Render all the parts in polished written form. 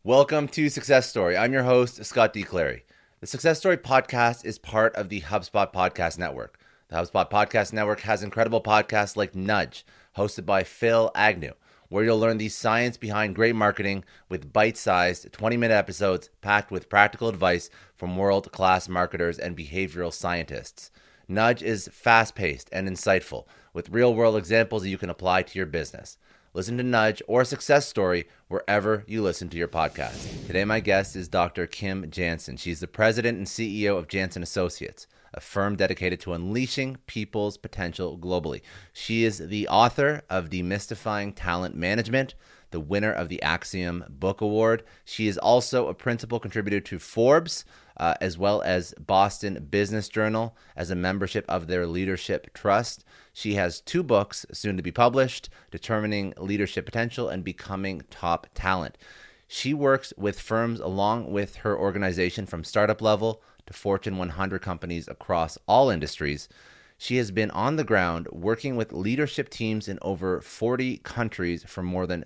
Welcome to Success Story. I'm your host, Scott D. Clary. The Success Story podcast is part of the HubSpot Podcast Network. The HubSpot Podcast Network has incredible podcasts like Nudge, hosted by Phil Agnew, where you'll learn the science behind great marketing with bite-sized 20-minute episodes packed with practical advice from world-class marketers and behavioral scientists. Nudge is fast-paced and insightful, with real-world examples that you can apply to your business. Listen to Nudge or Success Story wherever you listen to your podcast. Today, my guest is Dr. Kim Jansen. She's the president and CEO of Jansen Associates, a firm dedicated to unleashing people's potential globally. She is the author of Demystifying Talent Management, the winner of the Axiom Book Award. She is also a principal contributor to Forbes, as well as Boston Business Journal as a membership of their leadership trust. She has 2 books soon to be published, Determining Leadership Potential and Becoming Top Talent. She works with firms along with her organization from startup level to Fortune 100 companies across all industries. She has been on the ground working with leadership teams in over 40 countries for more than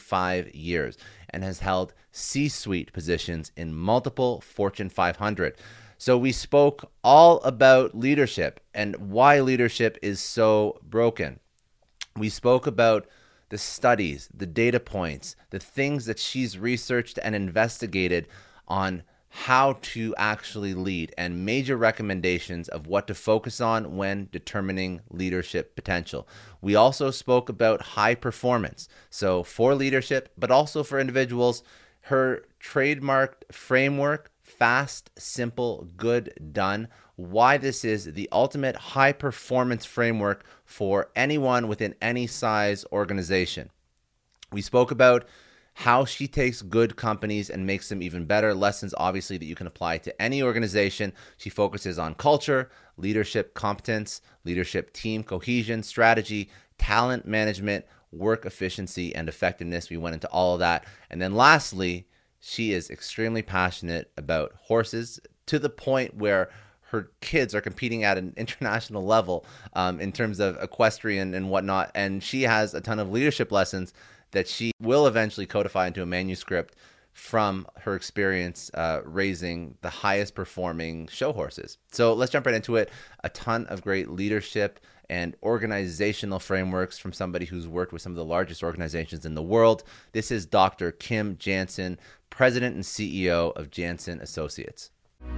25 years and has held C-suite positions in multiple Fortune 500. So we spoke all about leadership and why leadership is so broken. We spoke about the studies, the data points, the things that she's researched and investigated on how to actually lead, and major recommendations of what to focus on when determining leadership potential. We also spoke about high performance. So for leadership, but also for individuals, her trademarked framework, fast, simple, good, done, why this is the ultimate high performance framework for anyone within any size organization. We spoke about how she takes good companies and makes them even better. Lessons, obviously, that you can apply to any organization. She focuses on culture, leadership competence, leadership team cohesion, strategy, talent management, work efficiency, and effectiveness. We went into all of that. And then lastly, she is extremely passionate about horses to the point where her kids are competing at an international level in terms of equestrian and whatnot. And she has a ton of leadership lessons that she will eventually codify into a manuscript from her experience raising the highest performing show horses. So let's jump right into it. A ton of great leadership and organizational frameworks from somebody who's worked with some of the largest organizations in the world. This is Dr. Kim Jansen, president and CEO of Jansen Associates.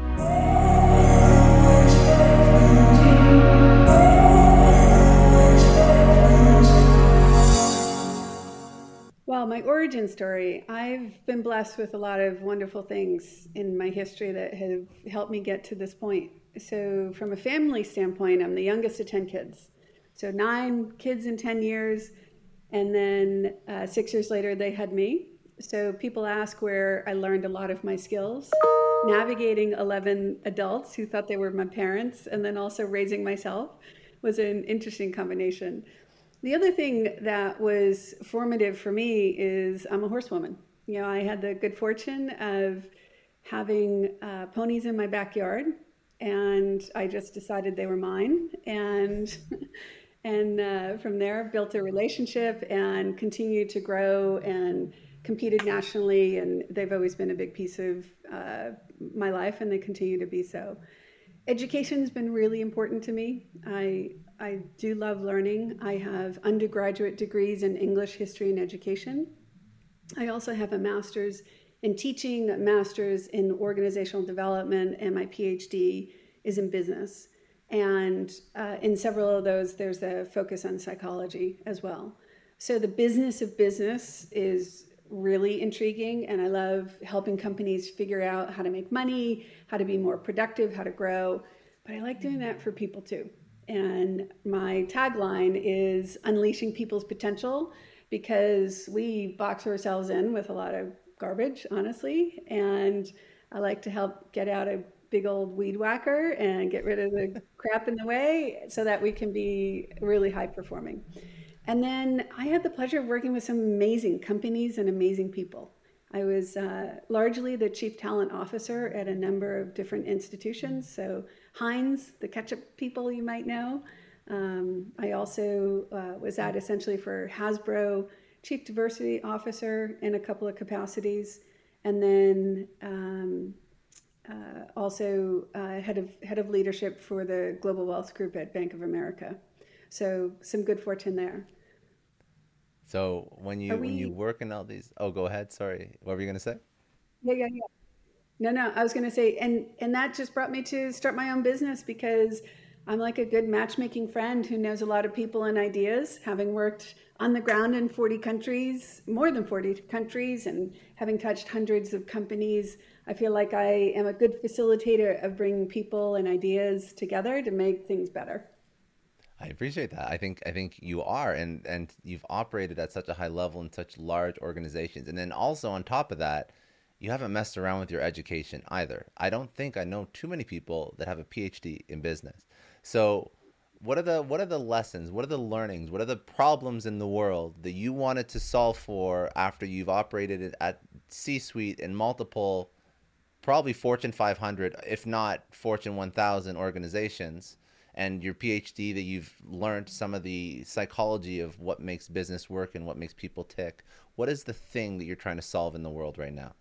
Well, my origin story, I've been blessed with a lot of wonderful things in my history that have helped me get to this point. So from a family standpoint, I'm the youngest of 10 kids. So 9 kids in 10 years, and then 6 years later, they had me. So people ask where I learned a lot of my skills, navigating 11 adults who thought they were my parents, and then also raising myself was an interesting combination. The other thing that was formative for me is I'm a horsewoman. You know, I had the good fortune of having ponies in my backyard, and I just decided they were mine. And from there, built a relationship and continued to grow and competed nationally. And they've always been a big piece of my life, and they continue to be so. Education's been really important to me. I do love learning. I have undergraduate degrees in English, history, and education. I also have a master's in teaching, a master's in organizational development, and my PhD is in business. And in several of those, there's a focus on psychology as well. So the business of business is really intriguing, and I love helping companies figure out how to make money, how to be more productive, how to grow. But I like doing that for people too. And my tagline is unleashing people's potential, because we box ourselves in with a lot of garbage, honestly. And I like to help get out a big old weed whacker and get rid of the crap in the way so that we can be really high performing. And then I had the pleasure of working with some amazing companies and amazing people. I was largely the chief talent officer at a number of different institutions. So Heinz, the ketchup people you might know. I also was at essentially for Hasbro, chief diversity officer in a couple of capacities. and then also head of leadership for the Global Wealth Group at Bank of America. So some good fortune there. So Are when you we? work in all these, oh, go ahead. Sorry, what were you gonna say? Yeah, yeah, yeah. No, no, I was going to say, and that just brought me to start my own business because I'm like a good matchmaking friend who knows a lot of people and ideas, having worked on the ground in 40 countries, more than 40 countries, and having touched hundreds of companies. I feel like I am a good facilitator of bringing people and ideas together to make things better. I appreciate that. I think you are, and you've operated at such a high level in such large organizations, and then also on top of that, you haven't messed around with your education either. I don't think I know too many people that have a PhD in business. So, what are the lessons? What are the learnings? What are the problems in the world that you wanted to solve for after you've operated it at C-suite and multiple, probably Fortune 500, if not Fortune 1000 organizations, and your PhD that you've learned some of the psychology of what makes business work and what makes people tick. What is the thing that you're trying to solve in the world right now?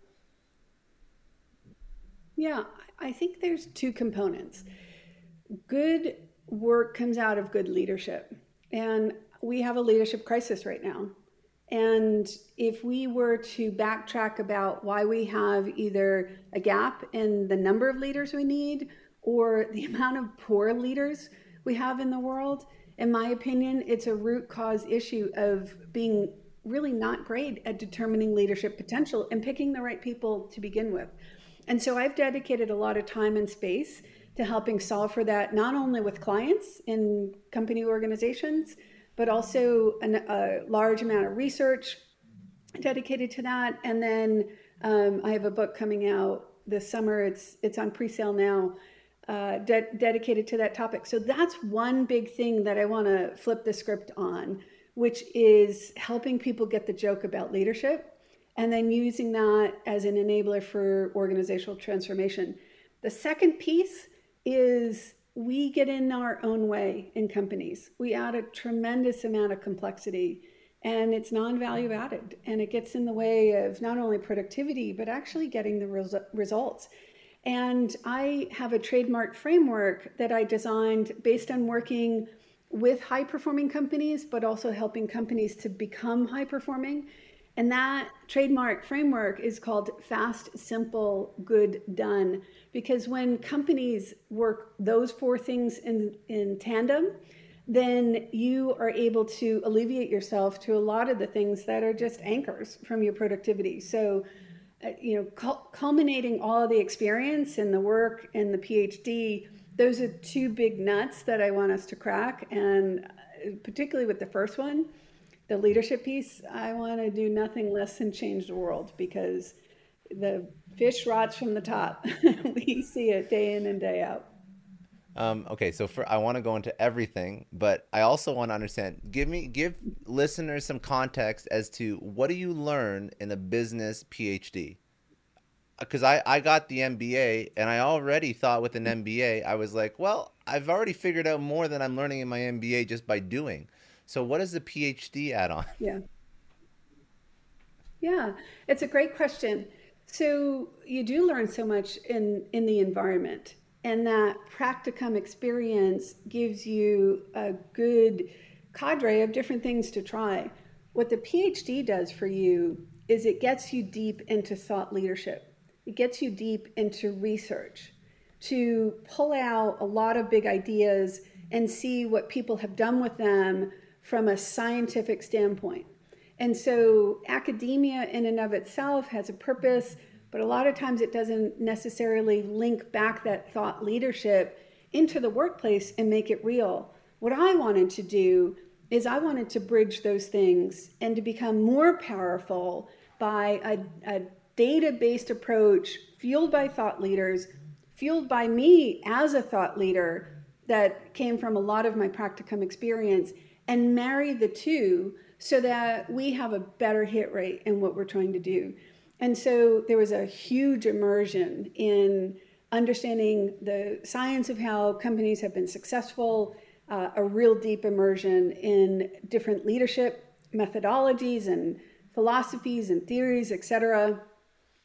Yeah, I think there's two components. Good work comes out of good leadership. And we have a leadership crisis right now. And if we were to backtrack about why we have either a gap in the number of leaders we need or the amount of poor leaders we have in the world, in my opinion, it's a root cause issue of being really not great at determining leadership potential and picking the right people to begin with. And so I've dedicated a lot of time and space to helping solve for that, not only with clients in company organizations, but also a large amount of research dedicated to that. And then I have a book coming out this summer. It's on pre-sale now, dedicated to that topic. So that's one big thing that I want to flip the script on, which is helping people get the joke about leadership and then using that as an enabler for organizational transformation. The second piece is we get in our own way in companies. We add a tremendous amount of complexity and it's non-value added and it gets in the way of not only productivity but actually getting the results. And I have a trademark framework that I designed based on working with high performing companies but also helping companies to become high performing. And that trademark framework is called Fast, Simple, Good, Done. Because when companies work those four things in tandem, then you are able to alleviate yourself to a lot of the things that are just anchors from your productivity. So, culminating all of the experience and the work and the PhD, those are two big nuts that I want us to crack. And particularly with the first one, the leadership piece, I want to do nothing less than change the world because the fish rots from the top. We see it day in and day out. Okay, so for I want to go into everything, but I also want to understand. Give listeners some context as to what do you learn in a business PhD? Because I got the MBA and I already thought with an MBA I was like, well, I've already figured out more than I'm learning in my MBA just by doing. So what does the PhD add on? Yeah. Yeah, it's a great question. So you do learn so much in the environment, and that practicum experience gives you a good cadre of different things to try. What the PhD does for you is it gets you deep into thought leadership. It gets you deep into research to pull out a lot of big ideas and see what people have done with them from a scientific standpoint. And so academia in and of itself has a purpose, but a lot of times it doesn't necessarily link back that thought leadership into the workplace and make it real. What I wanted to do is I wanted to bridge those things and to become more powerful by a data-based approach fueled by thought leaders, fueled by me as a thought leader that came from a lot of my practicum experience, and marry the two so that we have a better hit rate in what we're trying to do. And so there was a huge immersion in understanding the science of how companies have been successful, a real deep immersion in different leadership methodologies and philosophies and theories, et cetera.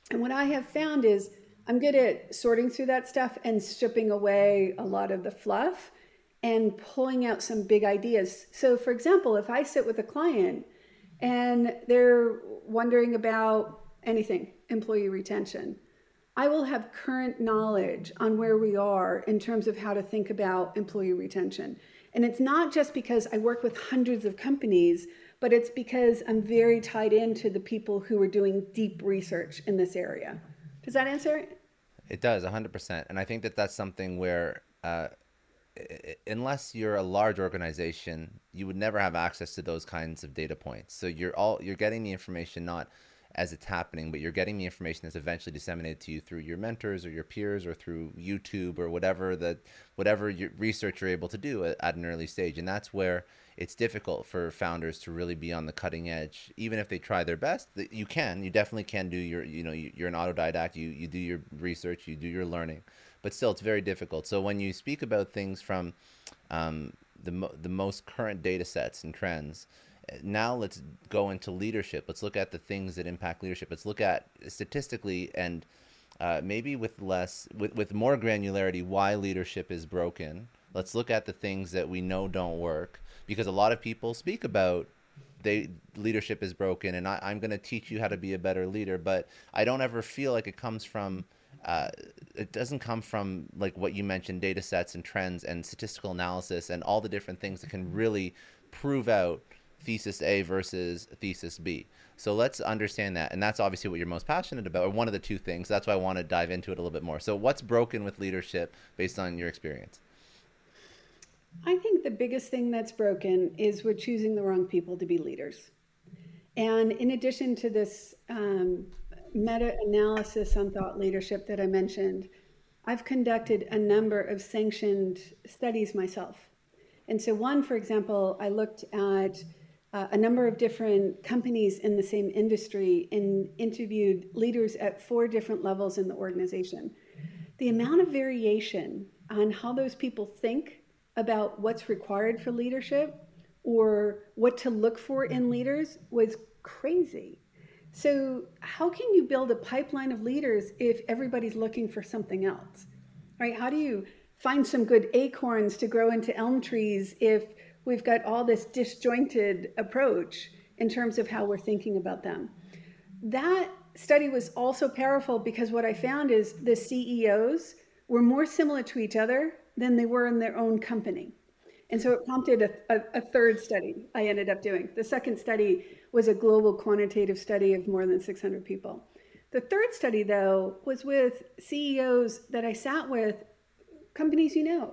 And what I have found is I'm good at sorting through that stuff and stripping away a lot of the fluff and pulling out some big ideas. So, for example, if I sit with a client and they're wondering about anything, employee retention, I will have current knowledge on where we are in terms of how to think about employee retention. And it's not just because I work with hundreds of companies, but it's because I'm very tied into the people who are doing deep research in this area. Does that answer it? It does, 100%. And I think that that's something where, unless you're a large organization, you would never have access to those kinds of data points. So you're getting the information not as it's happening, but you're getting the information that's eventually disseminated to you through your mentors or your peers or through YouTube or whatever your research you're able to do at an early stage. And that's where it's difficult for founders to really be on the cutting edge, even if they try their best. You definitely can do you're an autodidact, you do your research, you do your learning, but still it's very difficult. So when you speak about things from the most current data sets and trends, now let's go into leadership. Let's look at the things that impact leadership. Let's look at statistically and maybe with more granularity why leadership is broken. Let's look at the things that we know don't work, because a lot of people speak about leadership is broken and I'm going to teach you how to be a better leader, but I don't ever feel like it doesn't come from like what you mentioned, data sets and trends and statistical analysis and all the different things that can really prove out thesis A versus thesis B. So let's understand that. And that's obviously what you're most passionate about, or one of the two things. That's why I want to dive into it a little bit more. So what's broken with leadership based on your experience? I think the biggest thing that's broken is we're choosing the wrong people to be leaders. And in addition to this meta-analysis on thought leadership that I mentioned, I've conducted a number of sanctioned studies myself. And so one, for example, I looked at a number of different companies in the same industry and interviewed leaders at 4 different levels in the organization. The amount of variation on how those people think about what's required for leadership or what to look for in leaders was crazy. So how can you build a pipeline of leaders if everybody's looking for something else, right? How do you find some good acorns to grow into elm trees if we've got all this disjointed approach in terms of how we're thinking about them? That study was also powerful because what I found is the CEOs were more similar to each other than they were in their own company. And so it prompted a third study I ended up doing. The second study was a global quantitative study of more than 600 people. The third study, though, was with CEOs that I sat with, companies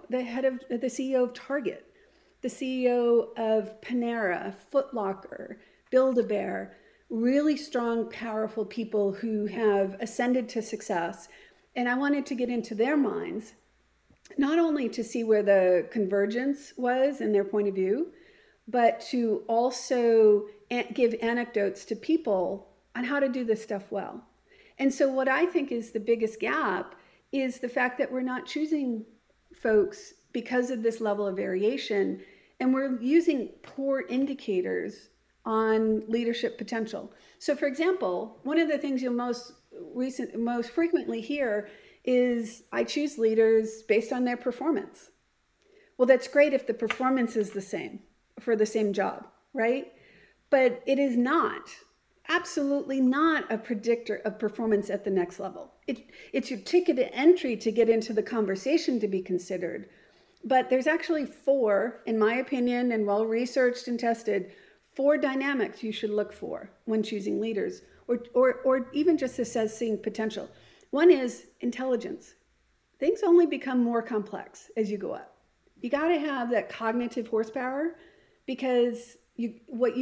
the CEO of Target, the CEO of Panera, Foot Locker, Build-A-Bear, really strong, powerful people who have ascended to success. And I wanted to get into their minds, not only to see where the convergence was in their point of view, but to also give anecdotes to people on how to do this stuff well. And so what I think is the biggest gap is the fact that we're not choosing folks because of this level of variation, and we're using poor indicators on leadership potential. So for example, one of the things you'll most frequently hear is I choose leaders based on their performance. Well, that's great if the performance is the same for the same job, right? But it is not, absolutely not a predictor of performance at the next level. It's your ticket to entry to get into the conversation to be considered. But there's actually 4, in my opinion, and well-researched and tested, 4 dynamics you should look for when choosing leaders, or even just assessing potential. One is intelligence. Things only become more complex as you go up. You got to have that cognitive horsepower, because what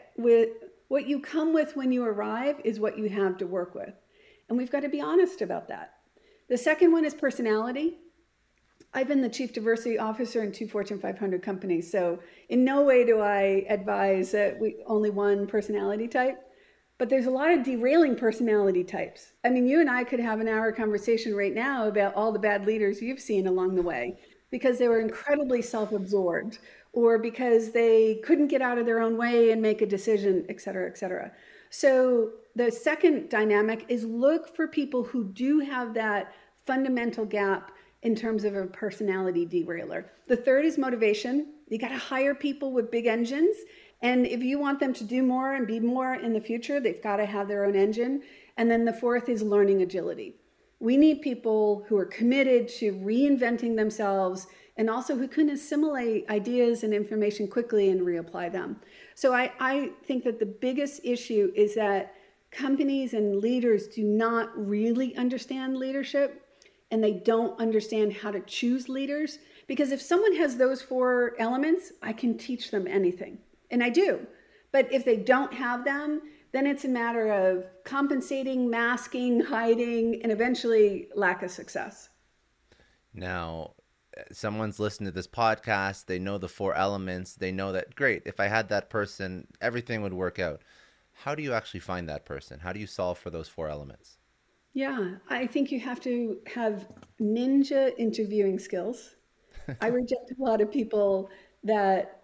you come with when you arrive is what you have to work with. And we've got to be honest about that. The second one is personality. I've been the chief diversity officer in 2 Fortune 500 companies, so in no way do I advise that only one personality type. But there's a lot of derailing personality types. I mean, you and I could have an hour conversation right now about all the bad leaders you've seen along the way because they were incredibly self-absorbed, or because they couldn't get out of their own way and make a decision, et cetera, et cetera. So the second dynamic is look for people who do have that fundamental gap in terms of a personality derailer. The third is motivation. You got to hire people with big engines. And if you want them to do more and be more in the future, they've got to have their own engine. And then the fourth is learning agility. We need people who are committed to reinventing themselves and also who can assimilate ideas and information quickly and reapply them. So I think that the biggest issue is that companies and leaders do not really understand leadership, and they don't understand how to choose leaders. Because if someone has those four elements, I can teach them anything, and I do. But if they don't have them, then it's a matter of compensating, masking, hiding, and eventually lack of success. Now, someone's listening to this podcast, they know the four elements, they know that, great, if I had that person, everything would work out. How do you actually find that person? How do you solve for those four elements? Yeah, I think you have to have ninja interviewing skills. I reject a lot of people that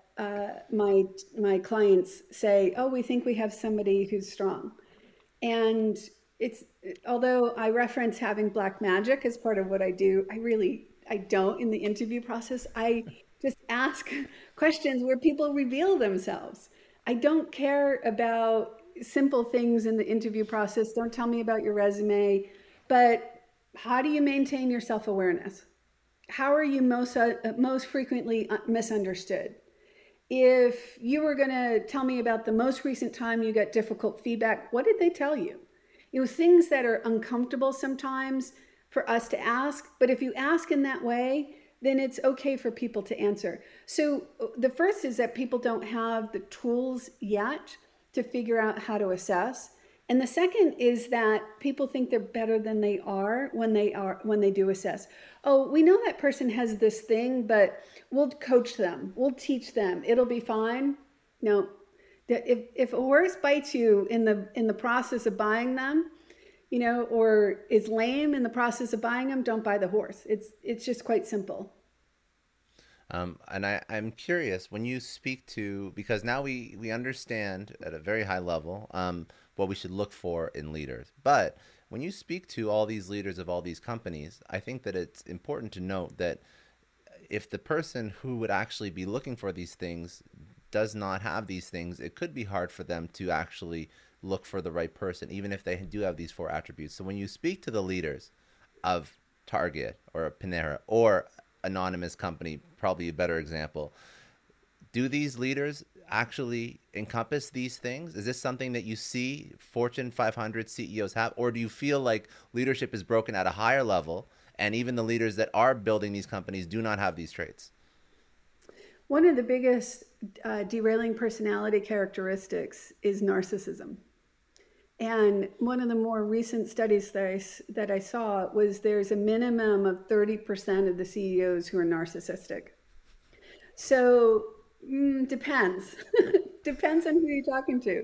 my clients say, "Oh, we think we have somebody who's strong," and it's although I reference having black magic as part of what I do, I don't in the interview process. I just ask questions where people reveal themselves. I don't care about simple things in the interview process. Don't tell me about your resume, but how do you maintain your self-awareness? How are you most frequently misunderstood? If you were going to tell me about the most recent time you got difficult feedback, what did they tell you? Things that are uncomfortable sometimes for us to ask, but if you ask in that way, then it's okay for people to answer. So the first is that people don't have the tools yet to figure out how to assess. And the second is that people think they're better than they are when they do assess. Oh, we know that person has this thing, but we'll coach them. We'll teach them. It'll be fine. No, if a horse bites you in the process of buying them, or is lame in the process of buying them, don't buy the horse. It's just quite simple. And I'm curious when you speak to, because now we understand at a very high level what we should look for in leaders. But when you speak to all these leaders of all these companies, I think that it's important to note that if the person who would actually be looking for these things does not have these things, it could be hard for them to actually look for the right person, even if they do have these four attributes. So when you speak to the leaders of Target or Panera or anonymous company, probably a better example, do these leaders actually encompass these things? Is this something that you see Fortune 500 CEOs have, or do you feel like leadership is broken at a higher level and even the leaders that are building these companies do not have these traits? One of the biggest derailing personality characteristics is narcissism. And one of the more recent studies that I saw was there's a minimum of 30% of the CEOs who are narcissistic. So depends. Depends on who you're talking to.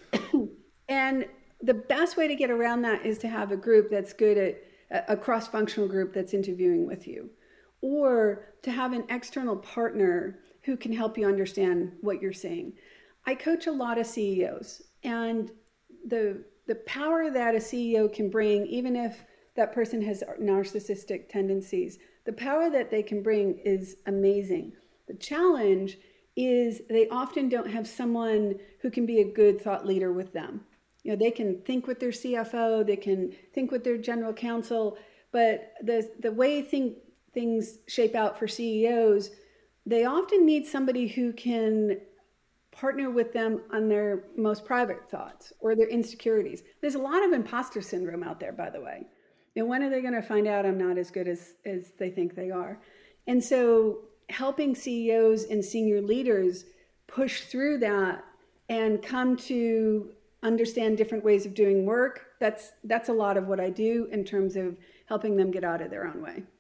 And the best way to get around that is to have a group that's good at a cross-functional group that's interviewing with you, or to have an external partner who can help you understand what you're saying. I coach a lot of CEOs, and the power that a CEO can bring, even if that person has narcissistic tendencies, the power that they can bring is amazing. The challenge is they often don't have someone who can be a good thought leader with them. They can think with their CFO, they can think with their general counsel, but the way things shape out for CEOs, they often need somebody who can partner with them on their most private thoughts or their insecurities. There's a lot of imposter syndrome out there, by the way. When are they going to find out I'm not as good as they think they are? And so helping CEOs and senior leaders push through that and come to understand different ways of doing work, that's a lot of what I do in terms of helping them get out of their own way.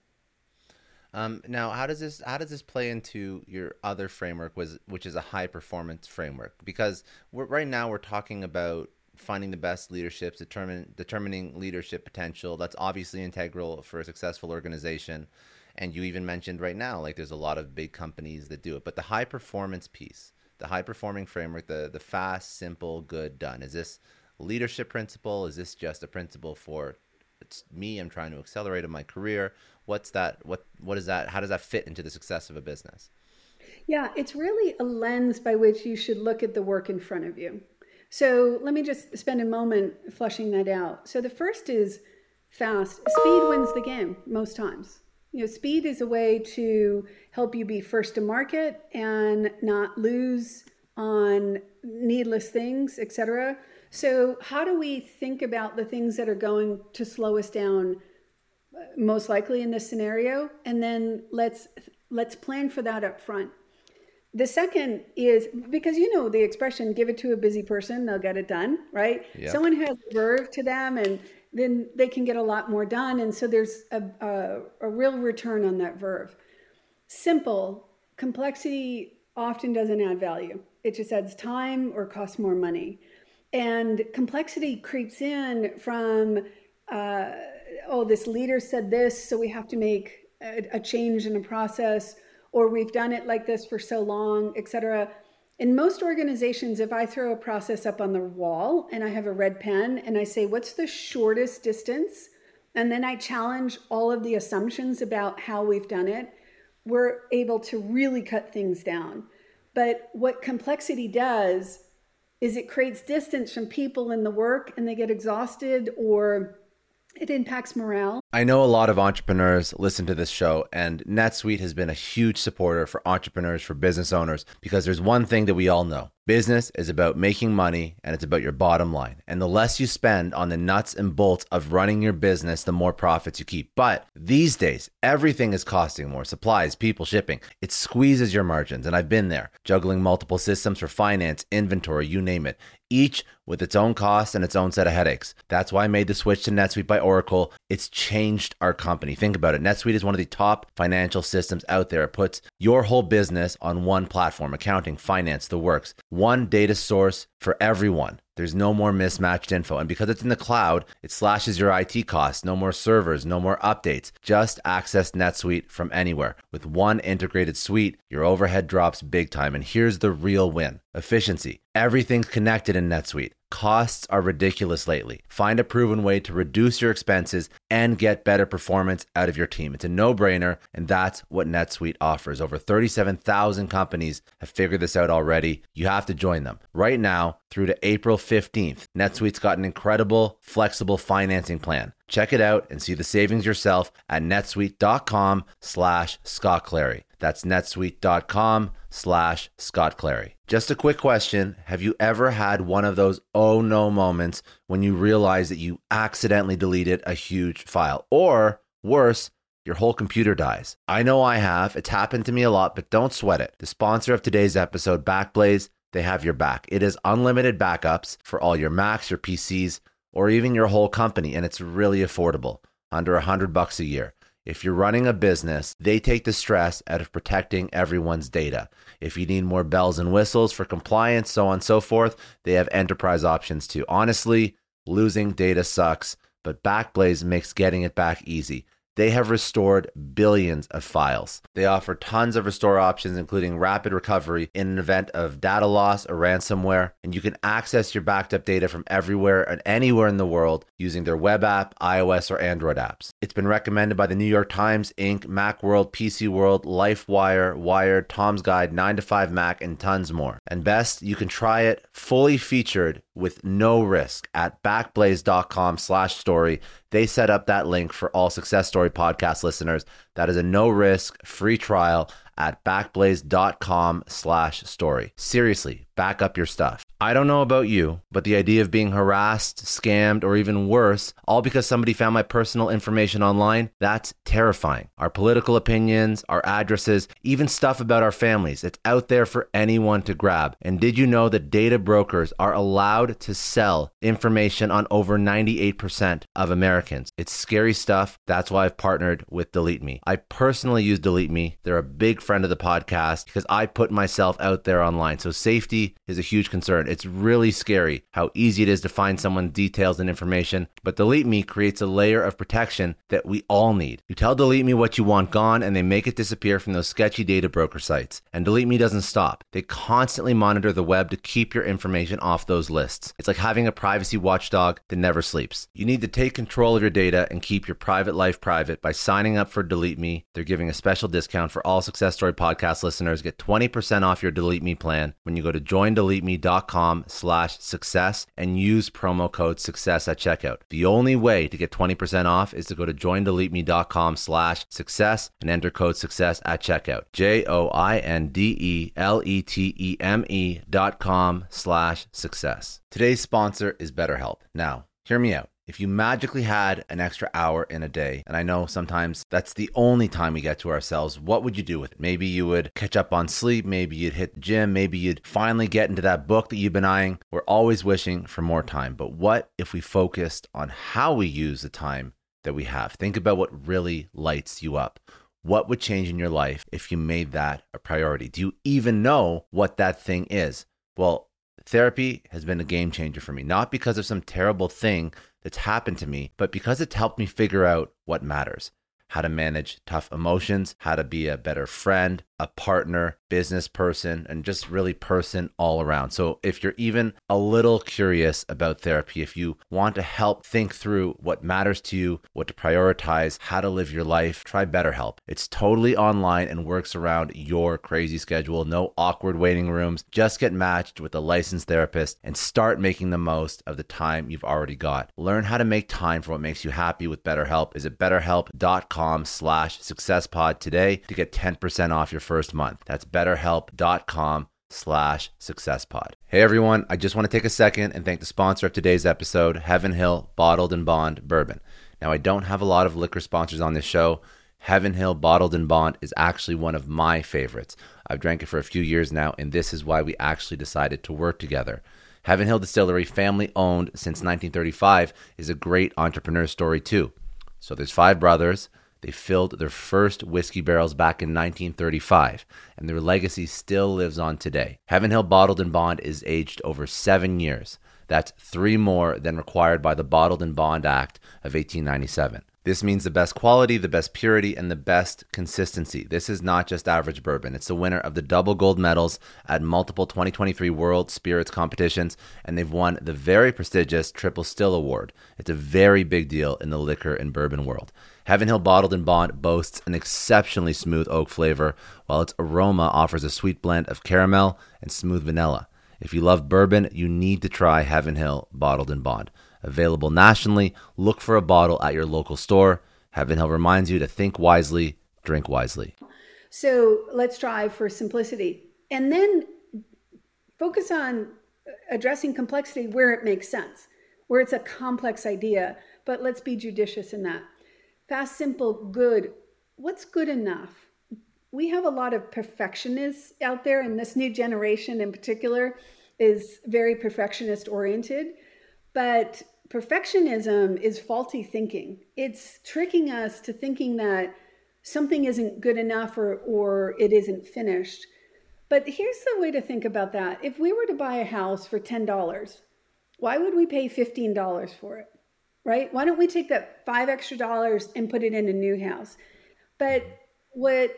Now, how does this play into your other framework, which is a high performance framework? Because right now we're talking about finding the best leaderships, determining leadership potential. That's obviously integral for a successful organization. And you even mentioned right now, like there's a lot of big companies that do it. But the high performance piece, the high performing framework, the fast, simple, good, done. Is this leadership principle? Is this just a principle for it's me? I'm trying to accelerate in my career. What's that? What is that? How does that fit into the success of a business? Yeah, it's really a lens by which you should look at the work in front of you. So let me just spend a moment fleshing that out. So the first is fast. Speed wins the game most times. Speed is a way to help you be first to market and not lose on needless things, etc. So how do we think about the things that are going to slow us down most likely in this scenario? And then let's plan for that up front. The second is, because the expression, give it to a busy person, they'll get it done, right? Yep. Someone who has verve to them, and then they can get a lot more done. And so there's a real return on that verve. Simple. Complexity often doesn't add value. It just adds time or costs more money. And complexity creeps in from, this leader said this, so we have to make a change in a process, or we've done it like this for so long, et cetera. In most organizations, if I throw a process up on the wall and I have a red pen and I say, what's the shortest distance? And then I challenge all of the assumptions about how we've done it, we're able to really cut things down. But what complexity does is it creates distance from people in the work, and they get exhausted, or it impacts morale. I know a lot of entrepreneurs listen to this show, and NetSuite has been a huge supporter for entrepreneurs, for business owners, because there's one thing that we all know. Business is about making money, and it's about your bottom line. And the less you spend on the nuts and bolts of running your business, the more profits you keep. But these days, everything is costing more. Supplies, people, shipping. It squeezes your margins, and I've been there, juggling multiple systems for finance, inventory, you name it, each with its own costs and its own set of headaches. That's why I made the switch to NetSuite by Oracle. It's changed our company. Think about it. NetSuite is one of the top financial systems out there. It puts your whole business on one platform, accounting, finance, the works. One data source for everyone. There's no more mismatched info. And because it's in the cloud, it slashes your IT costs. No more servers, no more updates. Just access NetSuite from anywhere. With one integrated suite, your overhead drops big time. And here's the real win. Efficiency. Everything's connected in NetSuite. Costs are ridiculous lately. Find a proven way to reduce your expenses and get better performance out of your team. It's a no-brainer, and that's what NetSuite offers. Over 37,000 companies have figured this out already. You have to join them. Right now, through to April 15th, NetSuite's got an incredible, flexible financing plan. Check it out and see the savings yourself at netsuite.com/Scott Clary. That's netsuite.com/Scott Clary. Just a quick question. Have you ever had one of those oh no moments when you realize that you accidentally deleted a huge file? Or worse, your whole computer dies. I know I have. It's happened to me a lot, but don't sweat it. The sponsor of today's episode, Backblaze, they have your back. It is unlimited backups for all your Macs, your PCs, or even your whole company, and it's really affordable, under $100 a year. If you're running a business, they take the stress out of protecting everyone's data. If you need more bells and whistles for compliance, so on and so forth, they have enterprise options too. Honestly, losing data sucks, but Backblaze makes getting it back easy. They have restored billions of files. They offer tons of restore options, including rapid recovery in an event of data loss or ransomware. And you can access your backed up data from everywhere and anywhere in the world using their web app, iOS, or Android apps. It's been recommended by the New York Times, Inc., Macworld, PC World, LifeWire, Wired, Tom's Guide, 9to5Mac, and tons more. And best, you can try it fully featured with no risk at backblaze.com/story. They set up that link for all Success Story podcast listeners. That is a no-risk, free trial at backblaze.com/story. Seriously, back up your stuff. I don't know about you, but the idea of being harassed, scammed, or even worse, all because somebody found my personal information online, that's terrifying. Our political opinions, our addresses, even stuff about our families, it's out there for anyone to grab. And did you know that data brokers are allowed to sell information on over 98% of Americans? It's scary stuff. That's why I've partnered with Delete Me. I personally use Delete Me. They're a big friend of the podcast because I put myself out there online. So safety is a huge concern. It's really scary how easy it is to find someone's details and information, but Delete Me creates a layer of protection that we all need. You tell Delete Me what you want gone, and they make it disappear from those sketchy data broker sites. And Delete Me doesn't stop. They constantly monitor the web to keep your information off those lists. It's like having a privacy watchdog that never sleeps. You need to take control of your data and keep your private life private by signing up for Delete Me. They're giving a special discount for all Success Story podcast listeners. Get 20% off your Delete Me plan when you go to joindeleteme.com/success and use promo code success at checkout. The only way to get 20% off is to go to joindeleteme.com/success and enter code success at checkout. joindeleteme.com/success. Today's sponsor is BetterHelp. Now, hear me out. If you magically had an extra hour in a day, and I know sometimes that's the only time we get to ourselves, what would you do with it? Maybe you would catch up on sleep, maybe you'd hit the gym, maybe you'd finally get into that book that you've been eyeing. We're always wishing for more time, but what if we focused on how we use the time that we have? Think about what really lights you up. What would change in your life if you made that a priority? Do you even know what that thing is? Well, therapy has been a game changer for me, not because of some terrible thing that's happened to me, but because it's helped me figure out what matters, how to manage tough emotions, how to be a better friend, a partner, business person, and just really person all around. So if you're even a little curious about therapy, if you want to help think through what matters to you, what to prioritize, how to live your life, try BetterHelp. It's totally online and works around your crazy schedule. No awkward waiting rooms. Just get matched with a licensed therapist and start making the most of the time you've already got. Learn how to make time for what makes you happy with BetterHelp. Visit betterhelp.com/successpod today to get 10% off your first month. That's betterhelp.com/successpod. Hey everyone, I just want to take a second and thank the sponsor of today's episode, Heaven Hill Bottled and Bond Bourbon. Now, I don't have a lot of liquor sponsors on this show. Heaven Hill Bottled and Bond is actually one of my favorites. I've drank it for a few years now, and this is why we actually decided to work together. Heaven Hill Distillery, family owned since 1935, is a great entrepreneur story too. So there's 5 brothers. They filled their first whiskey barrels back in 1935, and their legacy still lives on today. Heaven Hill Bottled and Bond is aged over 7 years. That's 3 more than required by the Bottled and Bond Act of 1897. This means the best quality, the best purity, and the best consistency. This is not just average bourbon. It's the winner of the double gold medals at multiple 2023 World Spirits competitions, and they've won the very prestigious Triple Still Award. It's a very big deal in the liquor and bourbon world. Heaven Hill Bottled and Bond boasts an exceptionally smooth oak flavor, while its aroma offers a sweet blend of caramel and smooth vanilla. If you love bourbon, you need to try Heaven Hill Bottled and Bond. Available nationally, look for a bottle at your local store. Heaven Hill reminds you to think wisely, drink wisely. So let's strive for simplicity and then focus on addressing complexity where it makes sense, where it's a complex idea, but let's be judicious in that. Fast, simple, good. What's good enough? We have a lot of perfectionists out there, and this new generation in particular is very perfectionist oriented, but perfectionism is faulty thinking. It's tricking us to thinking that something isn't good enough or it isn't finished. But here's the way to think about that. If we were to buy a house for $10, why would we pay $15 for it? Right? Why don't we take that $5 extra and put it in a new house? But what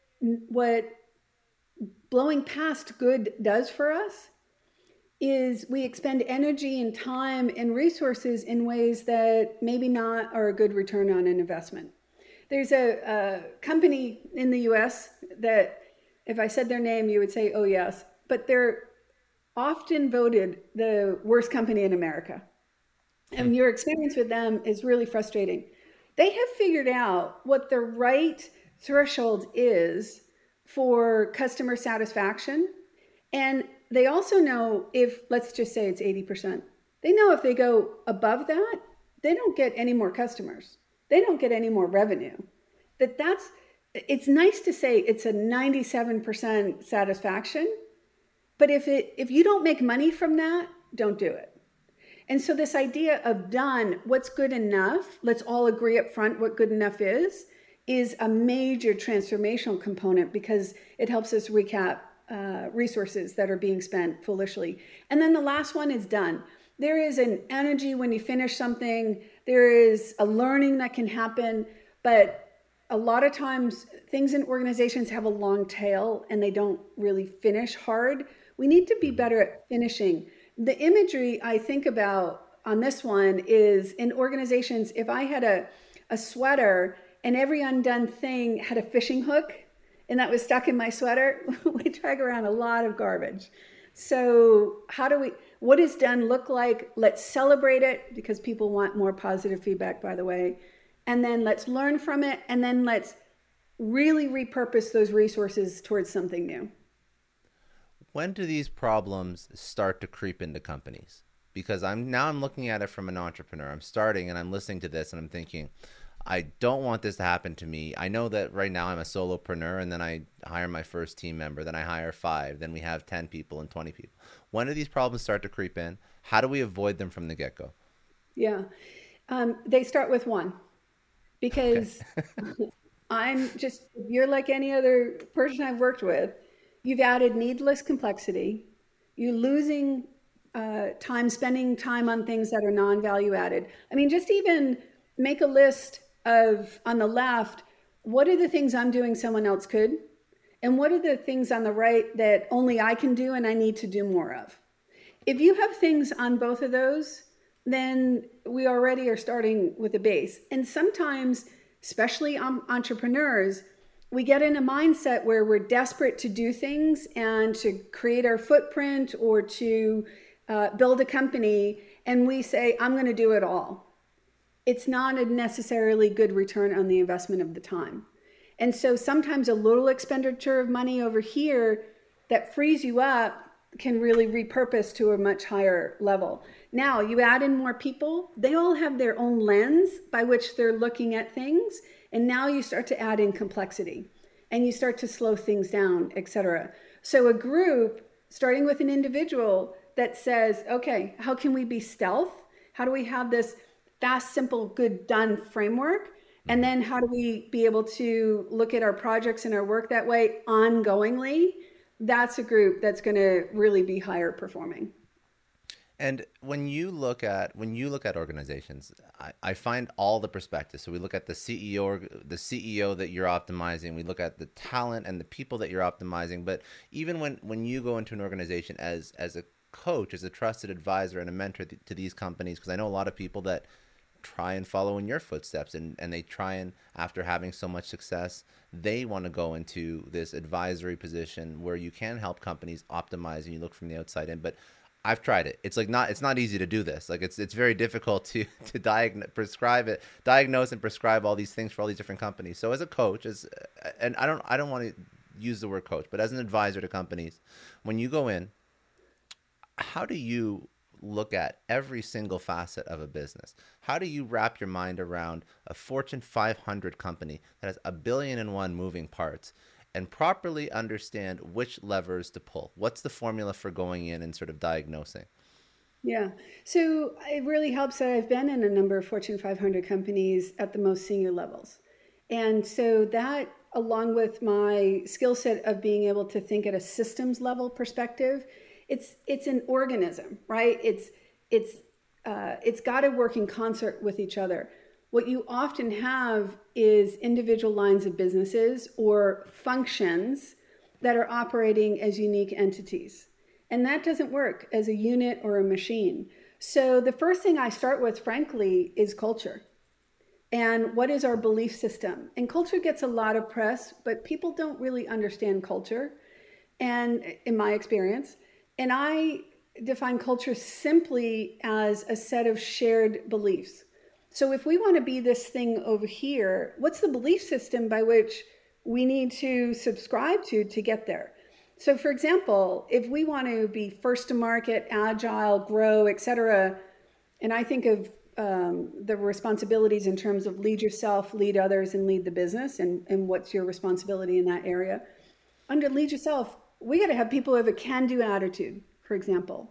blowing past good does for us is we expend energy and time and resources in ways that maybe not are a good return on an investment. There's a company in the US that if I said their name, you would say, oh yes, but they're often voted the worst company in America. And your experience with them is really frustrating. They have figured out what the right threshold is for customer satisfaction. And they also know if, let's just say it's 80%, they know if they go above that, they don't get any more customers. They don't get any more revenue. It's nice to say it's a 97% satisfaction, but if you don't make money from that, don't do it. And so this idea of done, what's good enough, let's all agree up front what good enough is a major transformational component because it helps us recap resources that are being spent foolishly. And then the last one is done. There is an energy when you finish something, there is a learning that can happen, but a lot of times things in organizations have a long tail and they don't really finish hard. We need to be better at finishing. The imagery I think about on this one is in organizations, if I had a sweater and every undone thing had a fishing hook and that was stuck in my sweater, we drag around a lot of garbage. So what does done look like? Let's celebrate it, because people want more positive feedback, by the way. And then let's learn from it. And then let's really repurpose those resources towards something new. When do these problems start to creep into companies? Because I'm looking at it from an entrepreneur. I'm starting and I'm listening to this and I'm thinking, I don't want this to happen to me. I know that right now I'm a solopreneur, and then I hire my first team member, then I hire 5, then we have 10 people and 20 people. When do these problems start to creep in? How do we avoid them from the get-go? Yeah, they start with 1, because if you're like any other person I've worked with, you've added needless complexity. You're losing time, spending time on things that are non-value added. I mean, just even make a list of, on the left, what are the things I'm doing someone else could? And what are the things on the right that only I can do and I need to do more of? If you have things on both of those, then we already are starting with a base. And sometimes, especially entrepreneurs, we get in a mindset where we're desperate to do things and to create our footprint or to build a company. And we say, I'm going to do it all. It's not a necessarily good return on the investment of the time. And so sometimes a little expenditure of money over here that frees you up can really repurpose to a much higher level. Now you add in more people, they all have their own lens by which they're looking at things. And now you start to add in complexity and you start to slow things down, etc. So a group, starting with an individual that says, okay, how can we be stealth? How do we have this fast, simple, good, done framework? And then how do we be able to look at our projects and our work that way ongoingly? That's a group that's going to really be higher performing. And when you look at organizations, I find all the perspectives. So we look at the CEO that you're optimizing. We look at the talent and the people that you're optimizing. But even when you go into an organization as a coach, as a trusted advisor and a mentor to these companies, because I know a lot of people that try and follow in your footsteps, and they try and, after having so much success, they want to go into this advisory position where you can help companies optimize and you look from the outside in. But I've tried it. It's not easy to do this. Like it's very difficult to diagnose and prescribe all these things for all these different companies. So as a coach, and I don't want to use the word coach, but as an advisor to companies, when you go in, how do you look at every single facet of a business? How do you wrap your mind around a Fortune 500 company that has 1,000,000,001 moving parts and properly understand which levers to pull? What's the formula for going in and sort of diagnosing? Yeah. So it really helps that I've been in a number of Fortune 500 companies at the most senior levels. And so that, along with my skill set of being able to think at a systems level perspective, it's an organism, right? It's got to work in concert with each other. What you often have is individual lines of businesses or functions that are operating as unique entities. And that doesn't work as a unit or a machine. So the first thing I start with, frankly, is culture. And what is our belief system? And culture gets a lot of press, but people don't really understand culture, and in my experience. And I define culture simply as a set of shared beliefs. So if we want to be this thing over here, what's the belief system by which we need to subscribe to get there? So for example, if we want to be first to market, agile, grow, etc., and I think of the responsibilities in terms of lead yourself, lead others, and lead the business, and what's your responsibility in that area. Under lead yourself, we got to have people who have a can-do attitude, for example.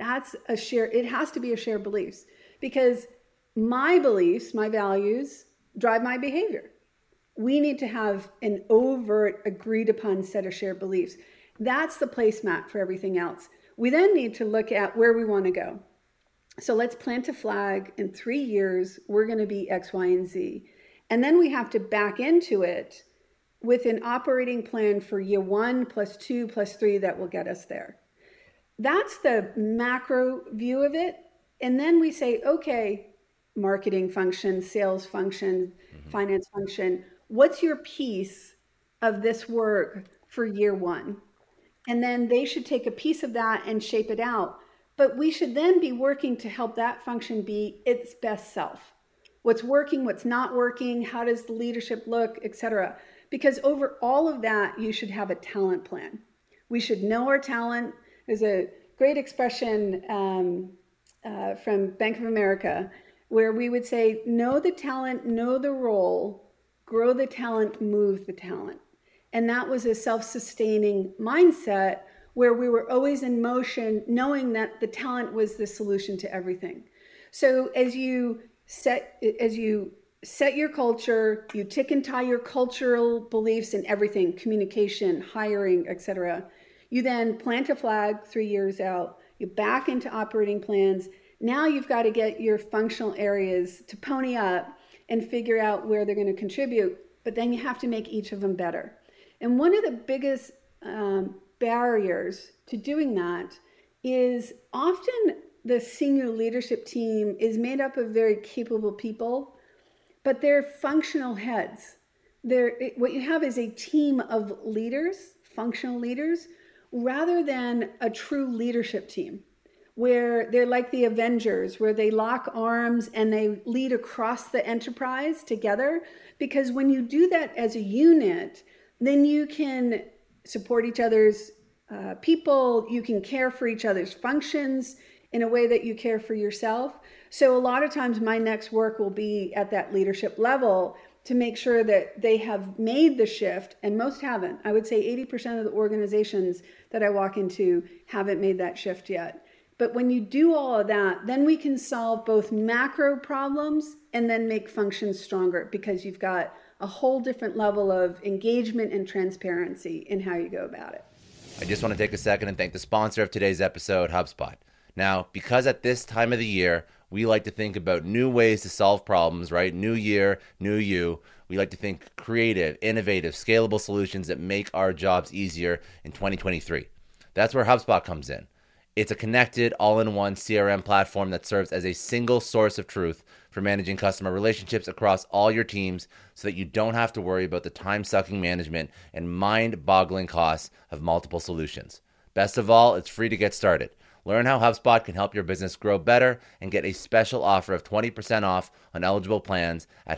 It has to be a shared beliefs, because my beliefs, my values drive my behavior. We need to have an overt, agreed upon set of shared beliefs. That's the placemat for everything else. We then need to look at where we want to go. So let's plant a flag. In 3 years, we're going to be X, Y, and Z. And then we have to back into it with an operating plan for year 1 plus 2 plus 3 that will get us there. That's the macro view of it. And then we say, okay, marketing function, sales function, finance function, what's your piece of this work for year 1? And then they should take a piece of that and shape it out. But we should then be working to help that function be its best self. What's working, what's not working, how does the leadership look, etc. Because over all of that, you should have a talent plan. We should know our talent. There's a great expression from Bank of America where we would say, know the talent, know the role, grow the talent, move the talent. And that was a self-sustaining mindset where we were always in motion, knowing that the talent was the solution to everything. So as you set your culture, you tick and tie your cultural beliefs in everything, communication, hiring, etc. You then plant a flag 3 years out, you back into operating plans. Now you've got to get your functional areas to pony up and figure out where they're going to contribute, but then you have to make each of them better. And one of the biggest barriers to doing that is often the senior leadership team is made up of very capable people, but they're functional heads. What you have is a team of leaders, functional leaders, rather than a true leadership team, where they're like the Avengers, where they lock arms and they lead across the enterprise together. Because when you do that as a unit, then you can support each other's people, you can care for each other's functions in a way that you care for yourself. So a lot of times my next work will be at that leadership level to make sure that they have made the shift, and most haven't. I would say 80% of the organizations that I walk into haven't made that shift yet. But when you do all of that, then we can solve both macro problems and then make functions stronger, because you've got a whole different level of engagement and transparency in how you go about it. I just want to take a second and thank the sponsor of today's episode, HubSpot. Now, because at this time of the year, we like to think about new ways to solve problems, right? New year, new you. We like to think creative, innovative, scalable solutions that make our jobs easier in 2023. That's where HubSpot comes in. It's a connected, all-in-one CRM platform that serves as a single source of truth for managing customer relationships across all your teams, so that you don't have to worry about the time-sucking management and mind-boggling costs of multiple solutions. Best of all, it's free to get started. Learn how HubSpot can help your business grow better and get a special offer of 20% off on eligible plans at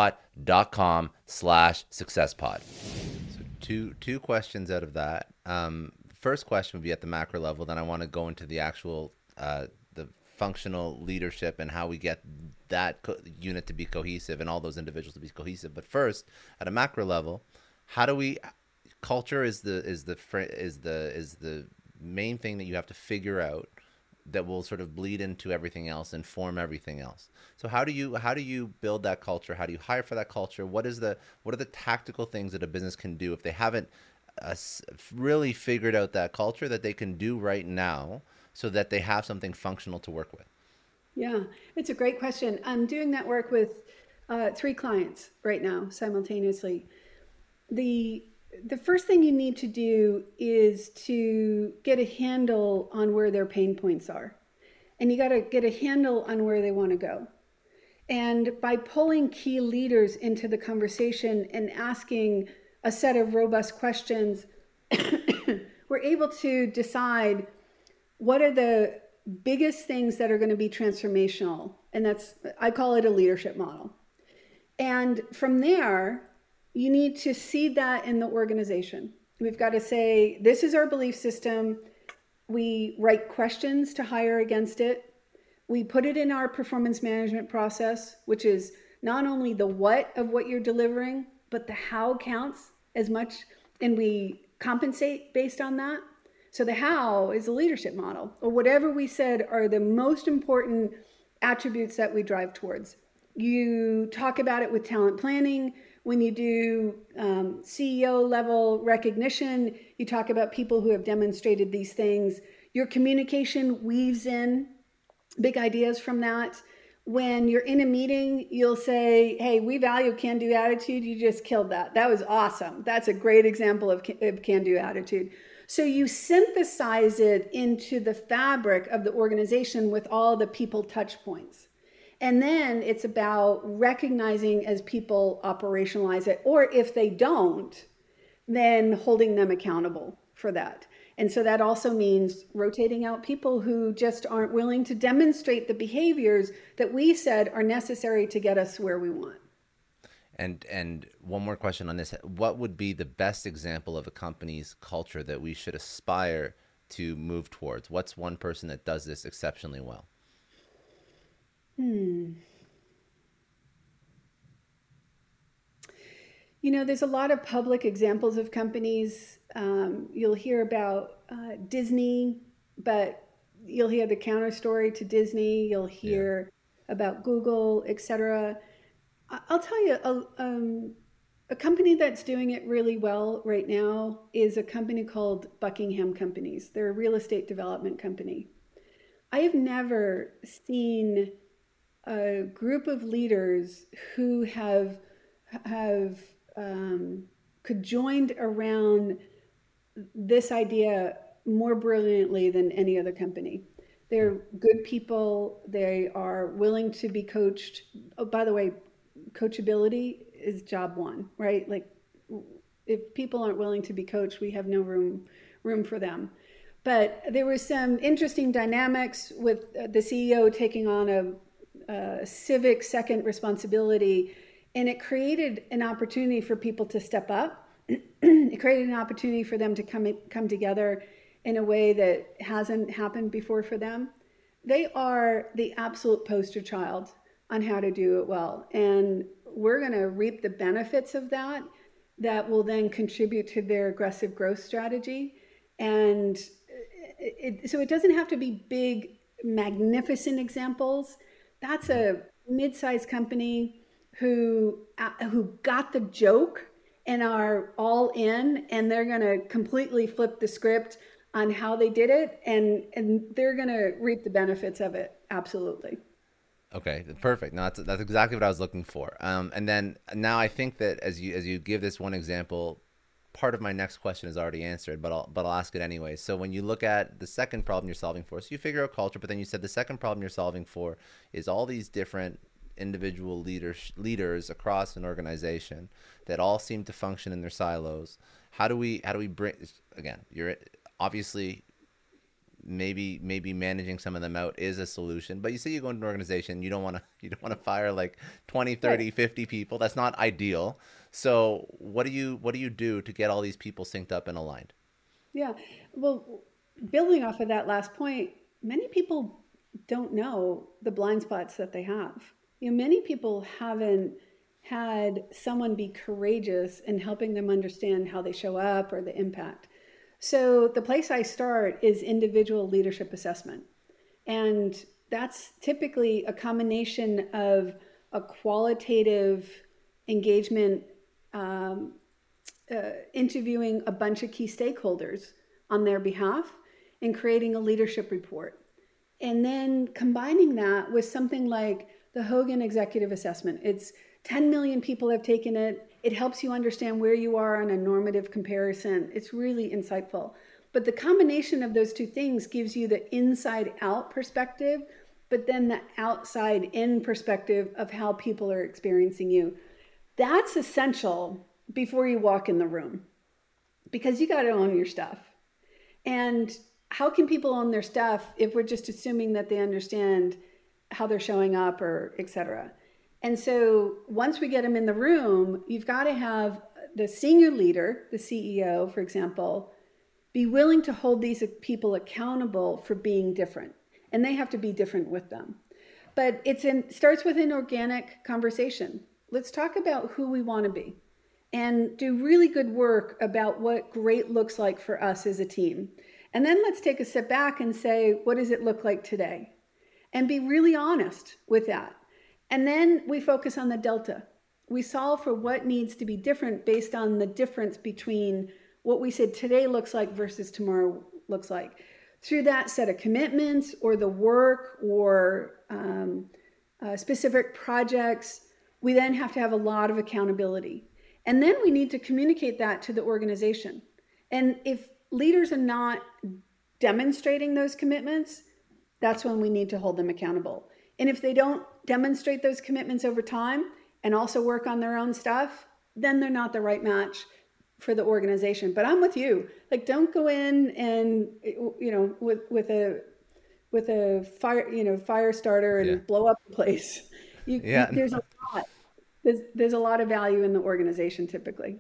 HubSpot.com/successpod. So two questions out of that. First question would be at the macro level. Then I want to go into the actual the functional leadership and how we get that unit to be cohesive and all those individuals to be cohesive. But first, at a macro level, how do we? Culture is the main thing that you have to figure out that will sort of bleed into everything else and form everything else. So how do you build that culture? How do you hire for that culture? What are the tactical things that a business can do if they haven't really figured out that culture that they can do right now, so that they have something functional to work with? Yeah, it's a great question. I'm doing that work with 3 clients right now simultaneously. The first thing you need to do is to get a handle on where their pain points are. And you got to get a handle on where they want to go. And by pulling key leaders into the conversation and asking a set of robust questions, we're able to decide what are the biggest things that are going to be transformational. And I call it a leadership model. And from there, you need to seed that in the organization. We've got to say, this is our belief system. We write questions to hire against it. We put it in our performance management process, which is not only the what of what you're delivering, but the how counts as much, and we compensate based on that. So the how is a leadership model, or whatever we said are the most important attributes that we drive towards. You talk about it with talent planning, When you do CEO level recognition, you talk about people who have demonstrated these things. Your communication weaves in big ideas from that. When you're in a meeting, you'll say, hey, we value can-do attitude. You just killed that. That was awesome. That's a great example of can-do attitude. So you synthesize it into the fabric of the organization with all the people touch points. And then it's about recognizing as people operationalize it, or if they don't, then holding them accountable for that. And so that also means rotating out people who just aren't willing to demonstrate the behaviors that we said are necessary to get us where we want. And one more question on this. What would be the best example of a company's culture that we should aspire to move towards? What's one person that does this exceptionally well? You know, there's a lot of public examples of companies. You'll hear about Disney, but you'll hear the counter story to Disney. You'll hear about Google, etc. I'll tell you, a company that's doing it really well right now is a company called Buckingham Companies. They're a real estate development company. I have never seen a group of leaders who have conjoined around this idea more brilliantly than any other company. They're good people. They are willing to be coached. Oh, by the way, coachability is job one, right? Like, if people aren't willing to be coached, we have no room for them. But there was some interesting dynamics with the CEO taking on a civic second responsibility, and it created an opportunity for people to step up. It created an opportunity for them to come together in a way that hasn't happened before for them. They are the absolute poster child on how to do it well. And we're going to reap the benefits of that. That will then contribute to their aggressive growth strategy. And so it doesn't have to be big, magnificent examples. That's a mid-sized company who got the joke and are all in, and they're going to completely flip the script on how they did it, and they're going to reap the benefits of it. Absolutely. Okay, perfect. No, that's exactly what I was looking for. And then now I think that as you give this one example, part of my next question is already answered, but I'll ask it anyway. So when you look at the second problem you're solving for, so you figure out culture, but then you said the second problem you're solving for is all these different individual leaders across an organization that all seem to function in their silos. How do we bring, again, you're obviously maybe managing some of them out is a solution, but you say you go into an organization, you don't want to fire like 20, 30, 50 people. That's not ideal. So what do you do to get all these people synced up and aligned? Yeah. Well, building off of that last point, many people don't know the blind spots that they have. You know, many people haven't had someone be courageous in helping them understand how they show up or the impact. So the place I start is individual leadership assessment. And that's typically a combination of a qualitative engagement, interviewing a bunch of key stakeholders on their behalf and creating a leadership report. And then combining that with something like the Hogan Executive Assessment. It's 10 million people have taken it. It helps you understand where you are on a normative comparison. It's really insightful. But the combination of those two things gives you the inside out perspective, but then the outside in perspective of how people are experiencing you. That's essential before you walk in the room, because you got to own your stuff. And how can people own their stuff if we're just assuming that they understand how they're showing up, or et cetera? And so once we get them in the room, you've got to have the senior leader, the CEO, for example, be willing to hold these people accountable for being different. And they have to be different with them. But starts with an organic conversation. Let's talk about who we want to be and do really good work about what great looks like for us as a team. And then let's take a step back and say, what does it look like today? And be really honest with that. And then we focus on the delta. We solve for what needs to be different based on the difference between what we said today looks like versus tomorrow looks like. Through that set of commitments or the work or specific projects, we then have to have a lot of accountability. And then we need to communicate that to the organization. And if leaders are not demonstrating those commitments, that's when we need to hold them accountable. And if they don't demonstrate those commitments over time and also work on their own stuff, then they're not the right match for the organization. But I'm with you. Like, don't go in and, with a fire starter and blow up the place. There's a lot. There's a lot of value in the organization typically.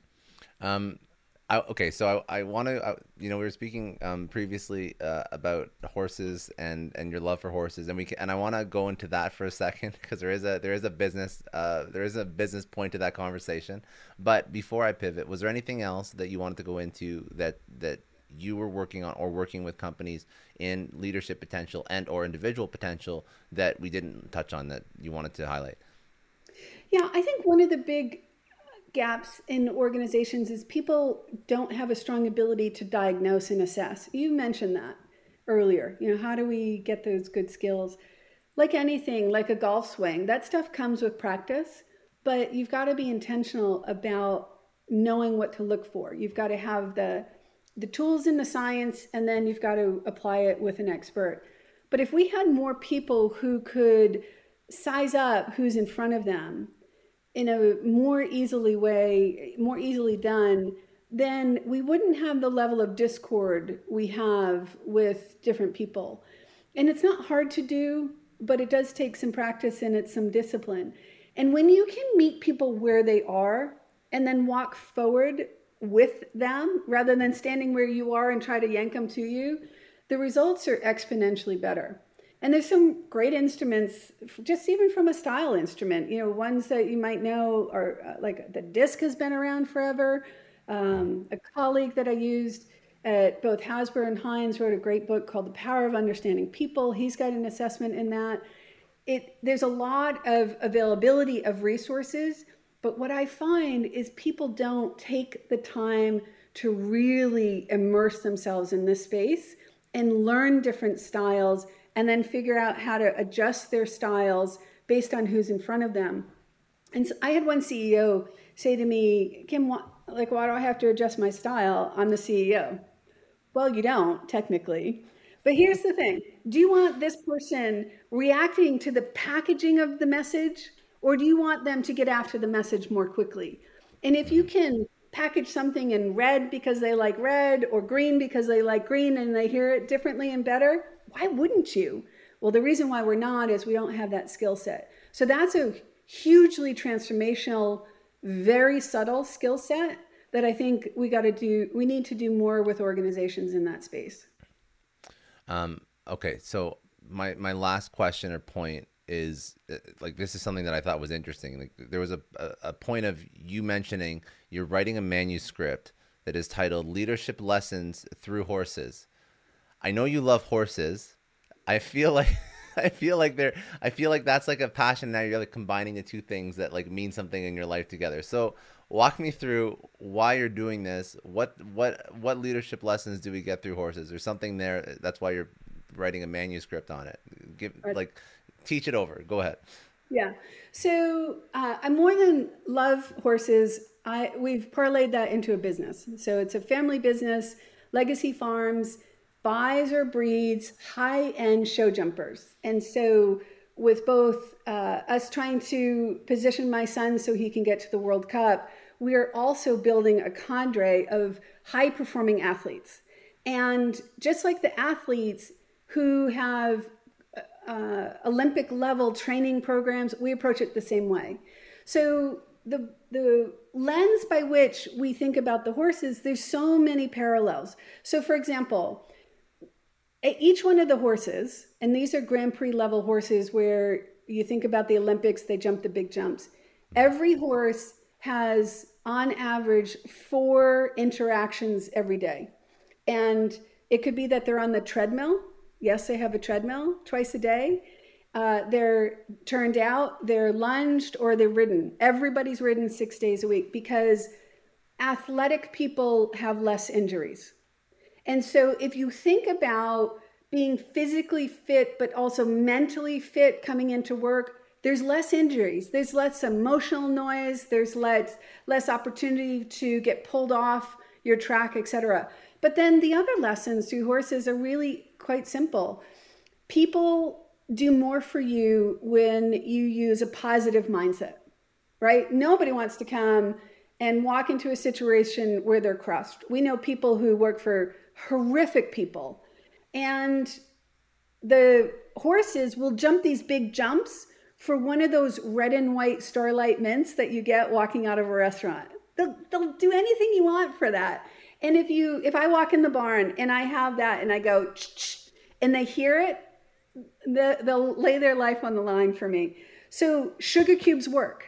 So I want to, we were speaking previously about horses and your love for horses, and I want to go into that for a second because there is a business point to that conversation. But before I pivot, was there anything else that you wanted to go into that you were working on or working with companies in leadership potential and or individual potential that we didn't touch on that you wanted to highlight? Yeah, I think one of the big gaps in organizations is people don't have a strong ability to diagnose and assess. You mentioned that earlier. How do we get those good skills? Like anything, like a golf swing, that stuff comes with practice, but you've got to be intentional about knowing what to look for. You've got to have the tools and the science, and then you've got to apply it with an expert. But if we had more people who could size up who's in front of them in a more easily done, then we wouldn't have the level of discord we have with different people. And it's not hard to do, but it does take some practice and it's some discipline. And when you can meet people where they are and then walk forward with them rather than standing where you are and try to yank them to you, the results are exponentially better. And there's some great instruments, just even from a style instrument, ones that you might know are like the disc has been around forever. A colleague that I used at both Hasbro and Heinz wrote a great book called The Power of Understanding People. He's got an assessment in that. There's a lot of availability of resources, but what I find is people don't take the time to really immerse themselves in this space and learn different styles and then figure out how to adjust their styles based on who's in front of them. And so I had one CEO say to me, Kim, why do I have to adjust my style? I'm the CEO. Well, you don't, technically. But here's the thing. Do you want this person reacting to the packaging of the message, or do you want them to get after the message more quickly? And if you can package something in red because they like red, or green because they like green and they hear it differently and better, why wouldn't you? Well, the reason why we're not is we don't have that skill set. So that's a hugely transformational, very subtle skill set that I think we need to do more with organizations in that space. Okay. So my last question or point is this is something that I thought was interesting. Like, there was a point of you mentioning you're writing a manuscript that is titled Leadership Lessons Through Horses. I know you love horses. I feel like that's like a passion now. You're like combining the two things that like mean something in your life together. So walk me through why you're doing this. What leadership lessons do we get through horses? There's something there. That's why you're writing a manuscript on it. Teach it over. Go ahead. Yeah. So I more than love horses. We've parlayed that into a business. So it's a family business. Legacy Farms buys or breeds high-end show jumpers. And so with both us trying to position my son so he can get to the World Cup, we are also building a cadre of high-performing athletes. And just like the athletes who have Olympic level training programs, we approach it the same way. So the lens by which we think about the horses, there's so many parallels. So for example, each one of the horses, and these are Grand Prix level horses where you think about the Olympics, they jump the big jumps. Every horse has on average 4 interactions every day. And it could be that they're on the treadmill. Yes, they have a treadmill twice a day. They're turned out, they're lunged, or they're ridden. Everybody's ridden 6 days a week because athletic people have less injuries. And so if you think about being physically fit, but also mentally fit coming into work, there's less injuries, there's less emotional noise, there's less opportunity to get pulled off your track, etc. But then the other lessons through horses are really quite simple. People do more for you when you use a positive mindset, right? Nobody wants to come and walk into a situation where they're crushed. We know people who work for horrific people, and the horses will jump these big jumps for one of those red and white Starlight mints that you get walking out of a restaurant. They'll do anything you want for that. And if I walk in the barn and I have that and I go, ch-ch, and they hear it, they'll lay their life on the line for me. So sugar cubes work.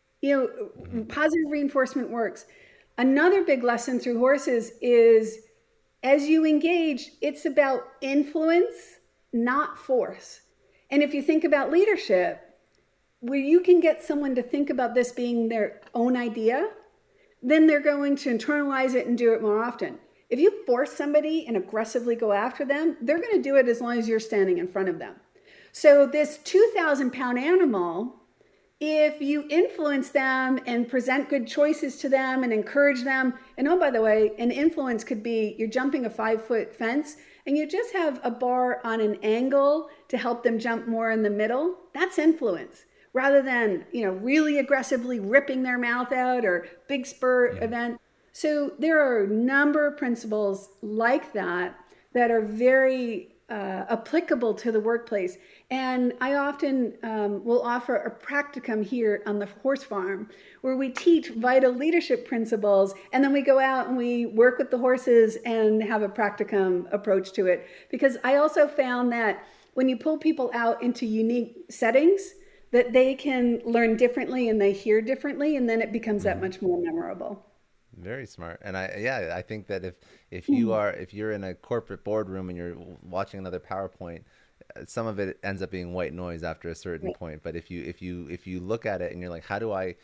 Positive reinforcement works. Another big lesson through horses is as you engage, it's about influence, not force. And if you think about leadership, where you can get someone to think about this being their own idea, then they're going to internalize it and do it more often. If you force somebody and aggressively go after them, they're going to do it as long as you're standing in front of them. So this 2,000-pound animal, if you influence them and present good choices to them and encourage them, and oh, by the way, an influence could be you're jumping a 5-foot fence and you just have a bar on an angle to help them jump more in the middle, that's influence. Rather than, really aggressively ripping their mouth out or big spur event. So there are a number of principles like that are very applicable to the workplace. And I often will offer a practicum here on the horse farm where we teach vital leadership principles, and then we go out and we work with the horses and have a practicum approach to it. Because I also found that when you pull people out into unique settings, that they can learn differently and they hear differently, and then it becomes that much more memorable. Very smart. And I think that if you're in a corporate boardroom and you're watching another PowerPoint, some of it ends up being white noise after a certain point. But if you look at it and you're like, how do I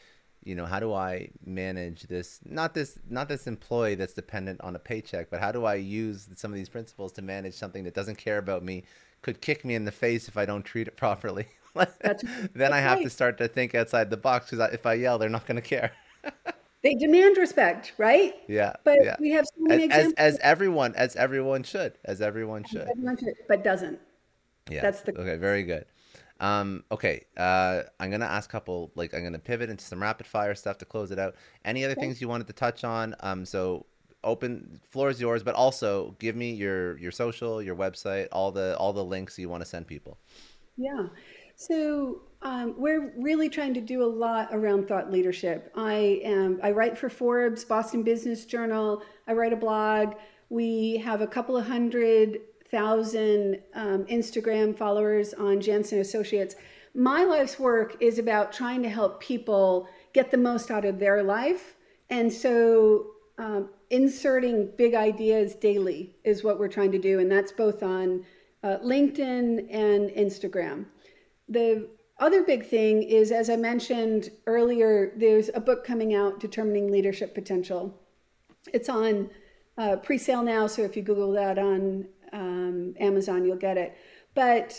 manage this, not this employee that's dependent on a paycheck, but how do I use some of these principles to manage something that doesn't care about me, could kick me in the face if I don't treat it properly. Then I have to start to think outside the box, because if I yell, they're not going to care. They demand respect, right? Yeah. But we have so many examples. As everyone should. But doesn't. Yeah. Okay. Very good. Okay. I'm going to ask a couple, I'm going to pivot into some rapid fire stuff to close it out. Any other things you wanted to touch on? So open, floor is yours, but also give me your social, your website, all the links you want to send people. Yeah. So we're really trying to do a lot around thought leadership. I write for Forbes, Boston Business Journal. I write a blog. We have a couple of 100,000 Instagram followers on Jansen Associates. My life's work is about trying to help people get the most out of their life. And so inserting big ideas daily is what we're trying to do. And that's both on LinkedIn and Instagram. The other big thing is, as I mentioned earlier, there's a book coming out, Determining Leadership Potential. It's on pre-sale now, so if you Google that on Amazon, you'll get it. But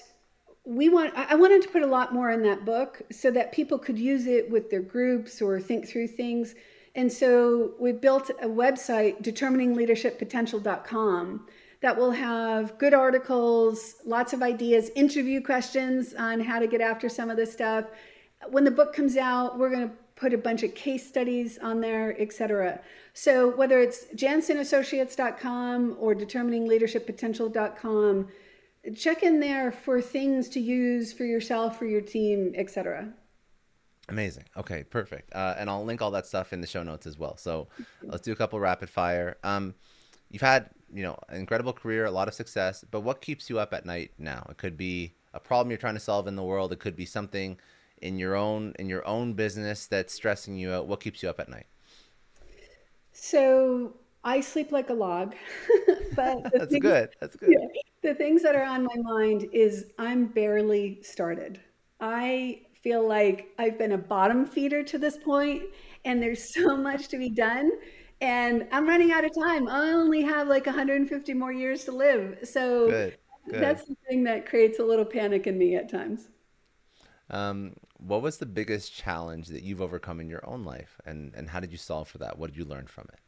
I wanted to put a lot more in that book so that people could use it with their groups or think through things. And so we built a website, determiningleadershippotential.com, that will have good articles, lots of ideas, interview questions on how to get after some of this stuff. When the book comes out, we're going to put a bunch of case studies on there, etc. So whether it's jansenassociates.com or determiningleadershippotential.com, check in there for things to use for yourself, for your team, etc. Amazing. Okay, perfect. And I'll link all that stuff in the show notes as well. So let's do a couple rapid fire. You've had, an incredible career, a lot of success, but what keeps you up at night now? It could be a problem you're trying to solve in the world. It could be something in your own business that's stressing you out. What keeps you up at night? So I sleep like a log. But That's good. That's good. yeah, the things that are on my mind is I'm barely started. I feel like I've been a bottom feeder to this point, and there's so much to be done. And I'm running out of time. I only have like 150 more years to live. So Good. Good. that's the thing that creates a little panic in me at times. What was the biggest challenge that you've overcome in your own life, and how did you solve for that? What did you learn from it?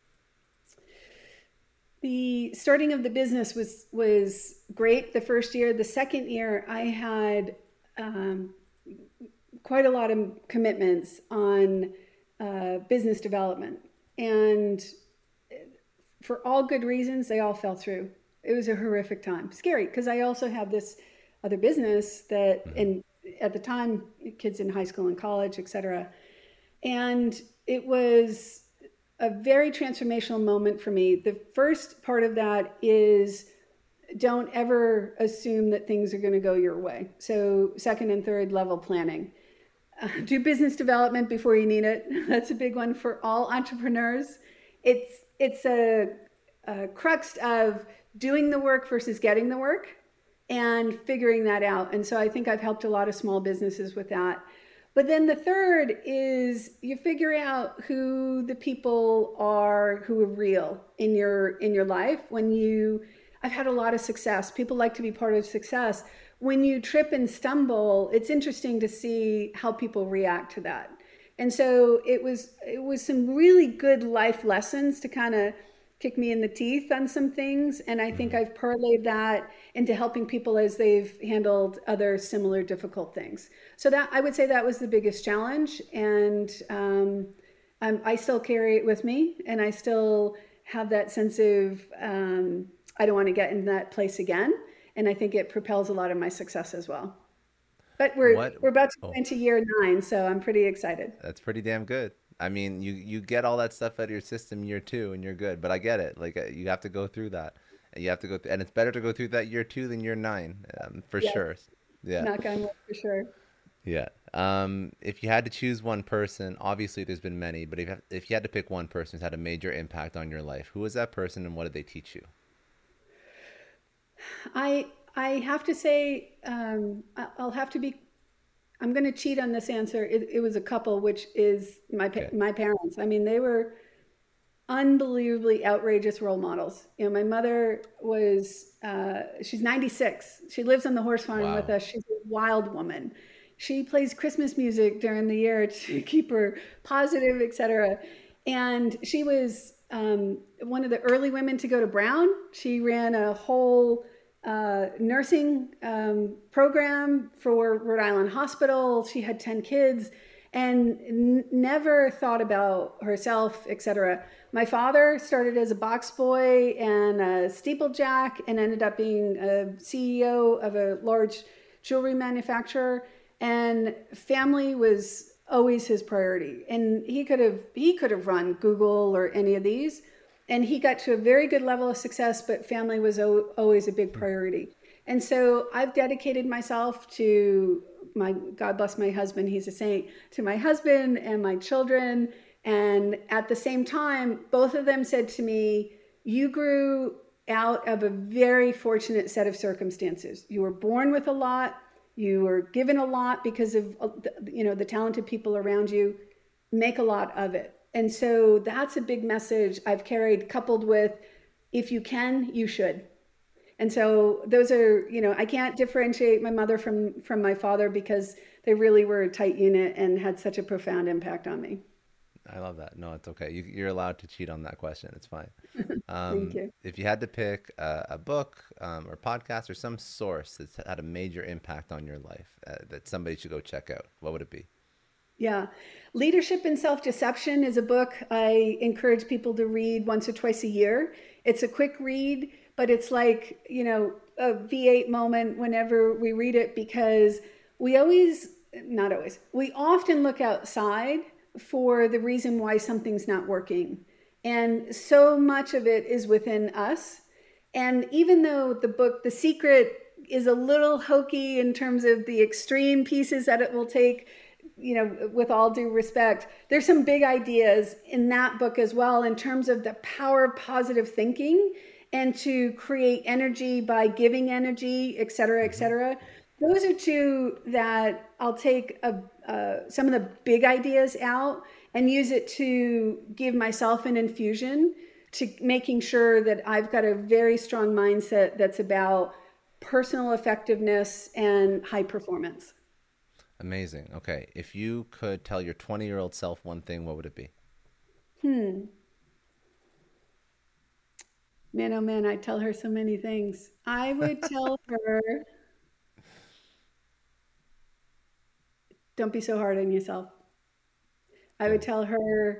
The starting of the business was great the first year. The second year, I had um, quite a lot of commitments on business development, and for all good reasons, they all fell through. It was a horrific time, scary because I also have this other business that, Hmm. and at the time, kids in high school and college, etc. And it was a very transformational moment for me. The first part of that is don't ever assume that things are going to go your way. So, second and third level planning. Do business development before you need it. That's a big one for all entrepreneurs. It's a crux of doing the work versus getting the work and figuring that out. And so I think I've helped a lot of small businesses with that. But then the third is you figure out who the people are who are real in your life. When you I've had a lot of success. People like to be part of success. When you trip and stumble, it's interesting to see how people react to that. And so it was some really good life lessons to kind of kick me in the teeth on some things. And I think Hmm. I've parlayed that into helping people as they've handled other similar difficult things. So that I would say that was the biggest challenge. And I still carry it with me, and I still have that sense of I don't want to get in that place again. And I think it propels a lot of my success as well. But What? we're about to go Oh, into year 9, so I'm pretty excited. that's pretty damn good. I mean, you get all that stuff out of your system year two, and you're good. But I get it. Like you have to go through that, and you have to go, and it's better to go through that year two than year nine, for Yes, sure. Yeah, knock on wood for sure. yeah. If you had to choose one person, obviously there's been many, but if you had to pick one person who's had a major impact on your life, who was that person, and what did they teach you? I have to say I'll have to be. I'm going to cheat on this answer. It was a couple, which is Okay. my parents. I mean, they were unbelievably outrageous role models. You know, my mother was she's 96. She lives on the horse farm with Wow. us. She's a wild woman. She plays Christmas music during the year to keep her positive, etc. And she was one of the early women to go to Brown. She ran a whole nursing program for Rhode Island Hospital. She had 10 kids and never thought about herself, etc. My father started as a box boy and a steeplejack and ended up being a CEO of a large jewelry manufacturer. And family was always his priority. And he could have run Google or any of these, and he got to a very good level of success, but family was always a big priority. And so I've dedicated myself to my, God bless my husband, he's a saint, to my husband and my children. And at the same time, both of them said to me, you grew out of a very fortunate set of circumstances. You were born with a lot, you were given a lot because of the talented people around you. Make a lot of it. And so that's a big message I've carried, coupled with if you can, you should. And so those are, I can't differentiate my mother from my father because they really were a tight unit and had such a profound impact on me. I love that. No, it's okay. You're allowed to cheat on that question. It's fine. Thank you. If you had to pick a book, or podcast or some source that's had a major impact on your life, that somebody should go check out, what would it be? Yeah. Leadership and Self-Deception is a book I encourage people to read once or twice a year. It's a quick read, but it's like, a V8 moment whenever we read it because we always, not always, we often look outside for the reason why something's not working. And so much of it is within us. And even though the book, The Secret, is a little hokey in terms of the extreme pieces that it will take, with all due respect, there's some big ideas in that book as well in terms of the power of positive thinking and to create energy by giving energy, et cetera, et cetera. Those are two that I'll take some of the big ideas out and use it to give myself an infusion to making sure that I've got a very strong mindset that's about personal effectiveness and high performance. Amazing. Okay. If you could tell your 20-year-old self one thing, what would it be? Man, oh man, I tell her so many things. I would tell her, don't be so hard on yourself. I would tell her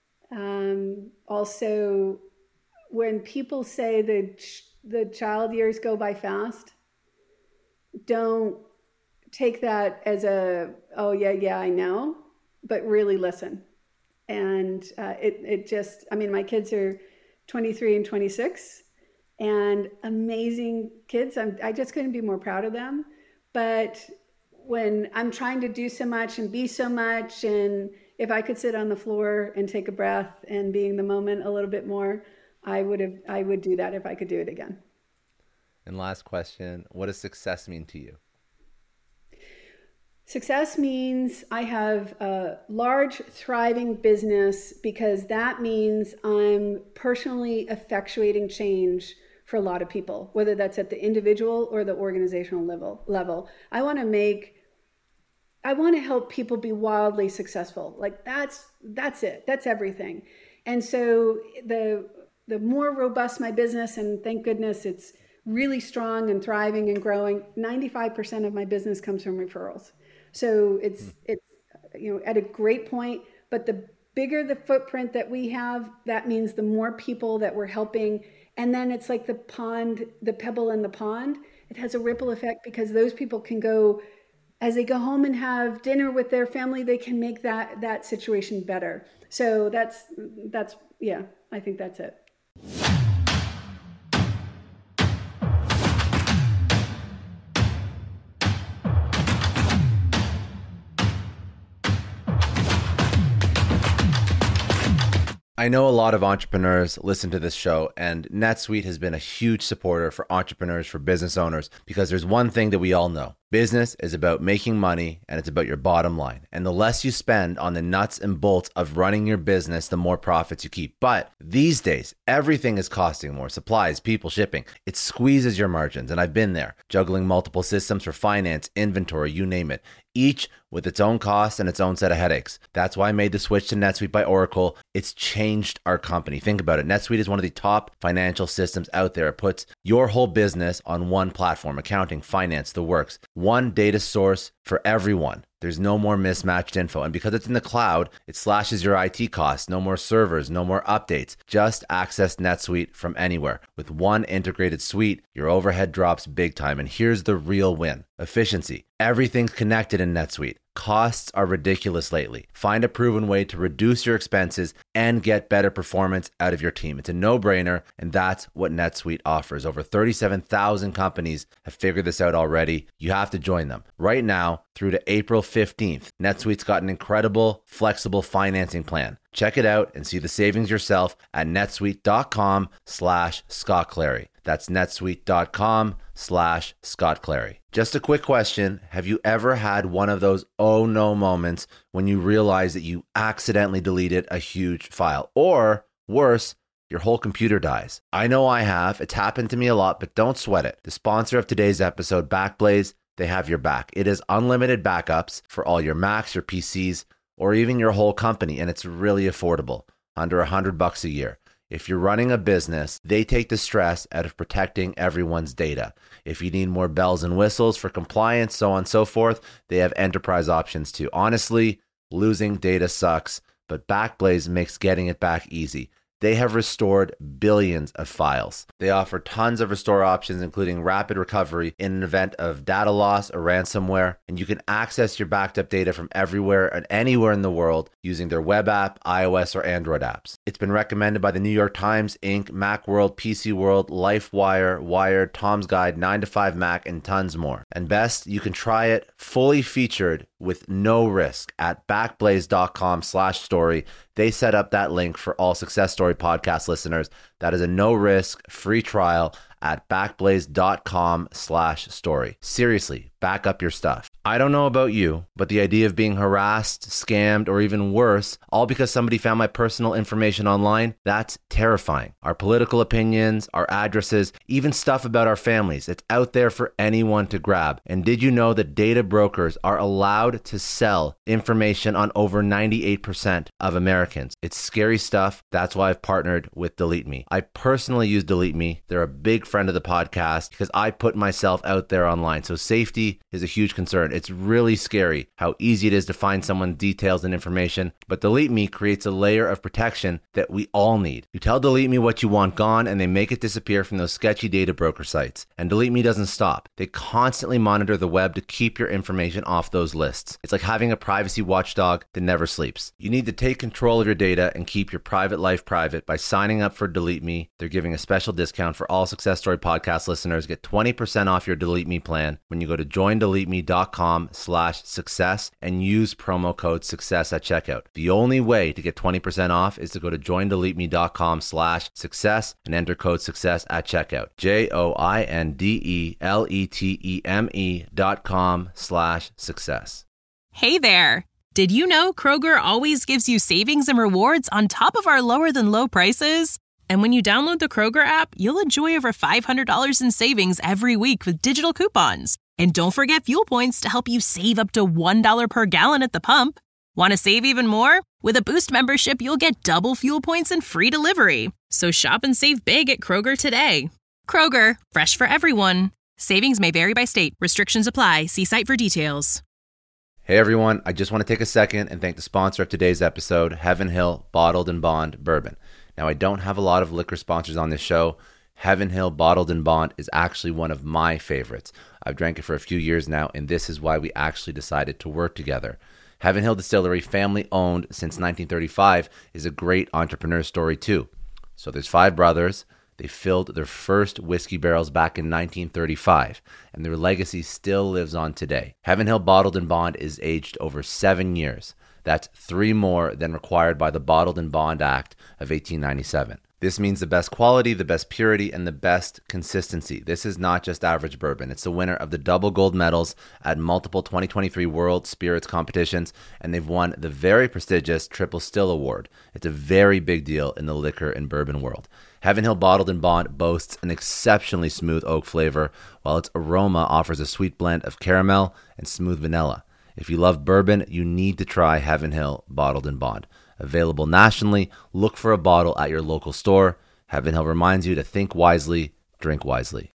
also, when people say the child years go by fast, don't take that as oh yeah, I know, but really listen. And it just, I mean, my kids are 23 and 26 and amazing kids. I just couldn't be more proud of them. But when I'm trying to do so much and be so much, and if I could sit on the floor and take a breath and be in the moment a little bit more, I would do that if I could do it again. And last question, what does success mean to you? Success means I have a large, thriving business, because that means I'm personally effectuating change for a lot of people, whether that's at the individual or the organizational level. I want to help people be wildly successful. Like that's it. That's everything. And so the more robust my business, and thank goodness it's really strong and thriving and growing, 95% of my business comes from referrals. So it's at a great point, but the bigger the footprint that we have, that means the more people that we're helping. And then it's like the pebble in the pond. It has a ripple effect, because those people can go, as they go home and have dinner with their family, they can make that situation better. So that's yeah, I think that's it. I know a lot of entrepreneurs listen to this show, and NetSuite has been a huge supporter for entrepreneurs, for business owners, because there's one thing that we all know. Business is about making money, and it's about your bottom line. And the less you spend on the nuts and bolts of running your business, the more profits you keep. But these days, everything is costing more. Supplies, people, shipping. It squeezes your margins, and I've been there, juggling multiple systems for finance, inventory, you name it, each with its own costs and its own set of headaches. That's why I made the switch to NetSuite by Oracle. It's changed our company. Think about it. NetSuite is one of the top financial systems out there. It puts your whole business on one platform: accounting, finance, the works. One data source for everyone. There's no more mismatched info. And because it's in the cloud, it slashes your IT costs. No more servers, no more updates. Just access NetSuite from anywhere. With one integrated suite, your overhead drops big time. And here's the real win: efficiency. Everything's connected in NetSuite. Costs are ridiculous lately. Find a proven way to reduce your expenses and get better performance out of your team. It's a no-brainer, and that's what NetSuite offers. Over 37,000 companies have figured this out already. You have to join them. Right now, through to April 15th, NetSuite's got an incredible, flexible financing plan. Check it out and see the savings yourself at netsuite.com/Scott Clary. That's netsuite.com/Scott Clary. Just a quick question. Have you ever had one of those oh no moments when you realize that you accidentally deleted a huge file? Or worse, your whole computer dies? I know I have. It's happened to me a lot, but don't sweat it. The sponsor of today's episode, Backblaze, they have your back. It is unlimited backups for all your Macs, your PCs, or even your whole company, and it's really affordable, under $100 a year. If you're running a business, they take the stress out of protecting everyone's data. If you need more bells and whistles for compliance, so on and so forth, they have enterprise options too. Honestly, losing data sucks, but Backblaze makes getting it back easy. They have restored billions of files. They offer tons of restore options, including rapid recovery in an event of data loss or ransomware. And you can access your backed up data from everywhere and anywhere in the world using their web app, iOS, or Android apps. It's been recommended by the New York Times, Inc., Macworld, PC World, LifeWire, Wired, Tom's Guide, 9to5Mac, and tons more. And best, you can try it fully featured with no risk at backblaze.com/story. They set up that link for all Success Story podcast listeners. That is a no-risk, free trial at backblaze.com/story. Seriously, back up your stuff. I don't know about you, but the idea of being harassed, scammed, or even worse, all because somebody found my personal information online, that's terrifying. Our political opinions, our addresses, even stuff about our families, it's out there for anyone to grab. And did you know that data brokers are allowed to sell information on over 98% of Americans? It's scary stuff. That's why I've partnered with Delete Me. I personally use Delete Me. They're a big friend of the podcast because I put myself out there online. So safety is a huge concern. It's really scary how easy it is to find someone's details and information, but Delete Me creates a layer of protection that we all need. You tell Delete Me what you want gone, and they make it disappear from those sketchy data broker sites. And Delete Me doesn't stop. They constantly monitor the web to keep your information off those lists. It's like having a privacy watchdog that never sleeps. You need to take control of your data and keep your private life private by signing up for Delete Me. They're giving a special discount for all Success Story podcast listeners. Get 20% off your Delete Me plan when you go to joindeleteme.com/success and use promo code success at checkout. The only way to get 20% off is to go to joindeleteme.com/success and enter code success at checkout. joindeleteme.com/success. Hey there. Did you know Kroger always gives you savings and rewards on top of our lower than low prices? And when you download the Kroger app, you'll enjoy over $500 in savings every week with digital coupons. And don't forget fuel points to help you save up to $1 per gallon at the pump. Want to save even more? With a Boost membership, you'll get double fuel points and free delivery. So shop and save big at Kroger today. Kroger, fresh for everyone. Savings may vary by state. Restrictions apply. See site for details. Hey everyone, I just want to take a second and thank the sponsor of today's episode, Heaven Hill Bottled and Bond Bourbon. Now, I don't have a lot of liquor sponsors on this show. Heaven Hill Bottled and Bond is actually one of my favorites. I've drank it for a few years now, and this is why we actually decided to work together. Heaven Hill Distillery, family owned since 1935, is a great entrepreneur story too. So there's 5 brothers. They filled their first whiskey barrels back in 1935, and their legacy still lives on today. Heaven Hill Bottled and Bond is aged over 7 years. That's 3 more than required by the Bottled and Bond Act of 1897. This means the best quality, the best purity, and the best consistency. This is not just average bourbon. It's the winner of the double gold medals at multiple 2023 World Spirits competitions, and they've won the very prestigious Triple Still Award. It's a very big deal in the liquor and bourbon world. Heaven Hill Bottled and Bond boasts an exceptionally smooth oak flavor, while its aroma offers a sweet blend of caramel and smooth vanilla. If you love bourbon, you need to try Heaven Hill Bottled and Bond. Available nationally, look for a bottle at your local store. Heaven Hill reminds you to think wisely, drink wisely.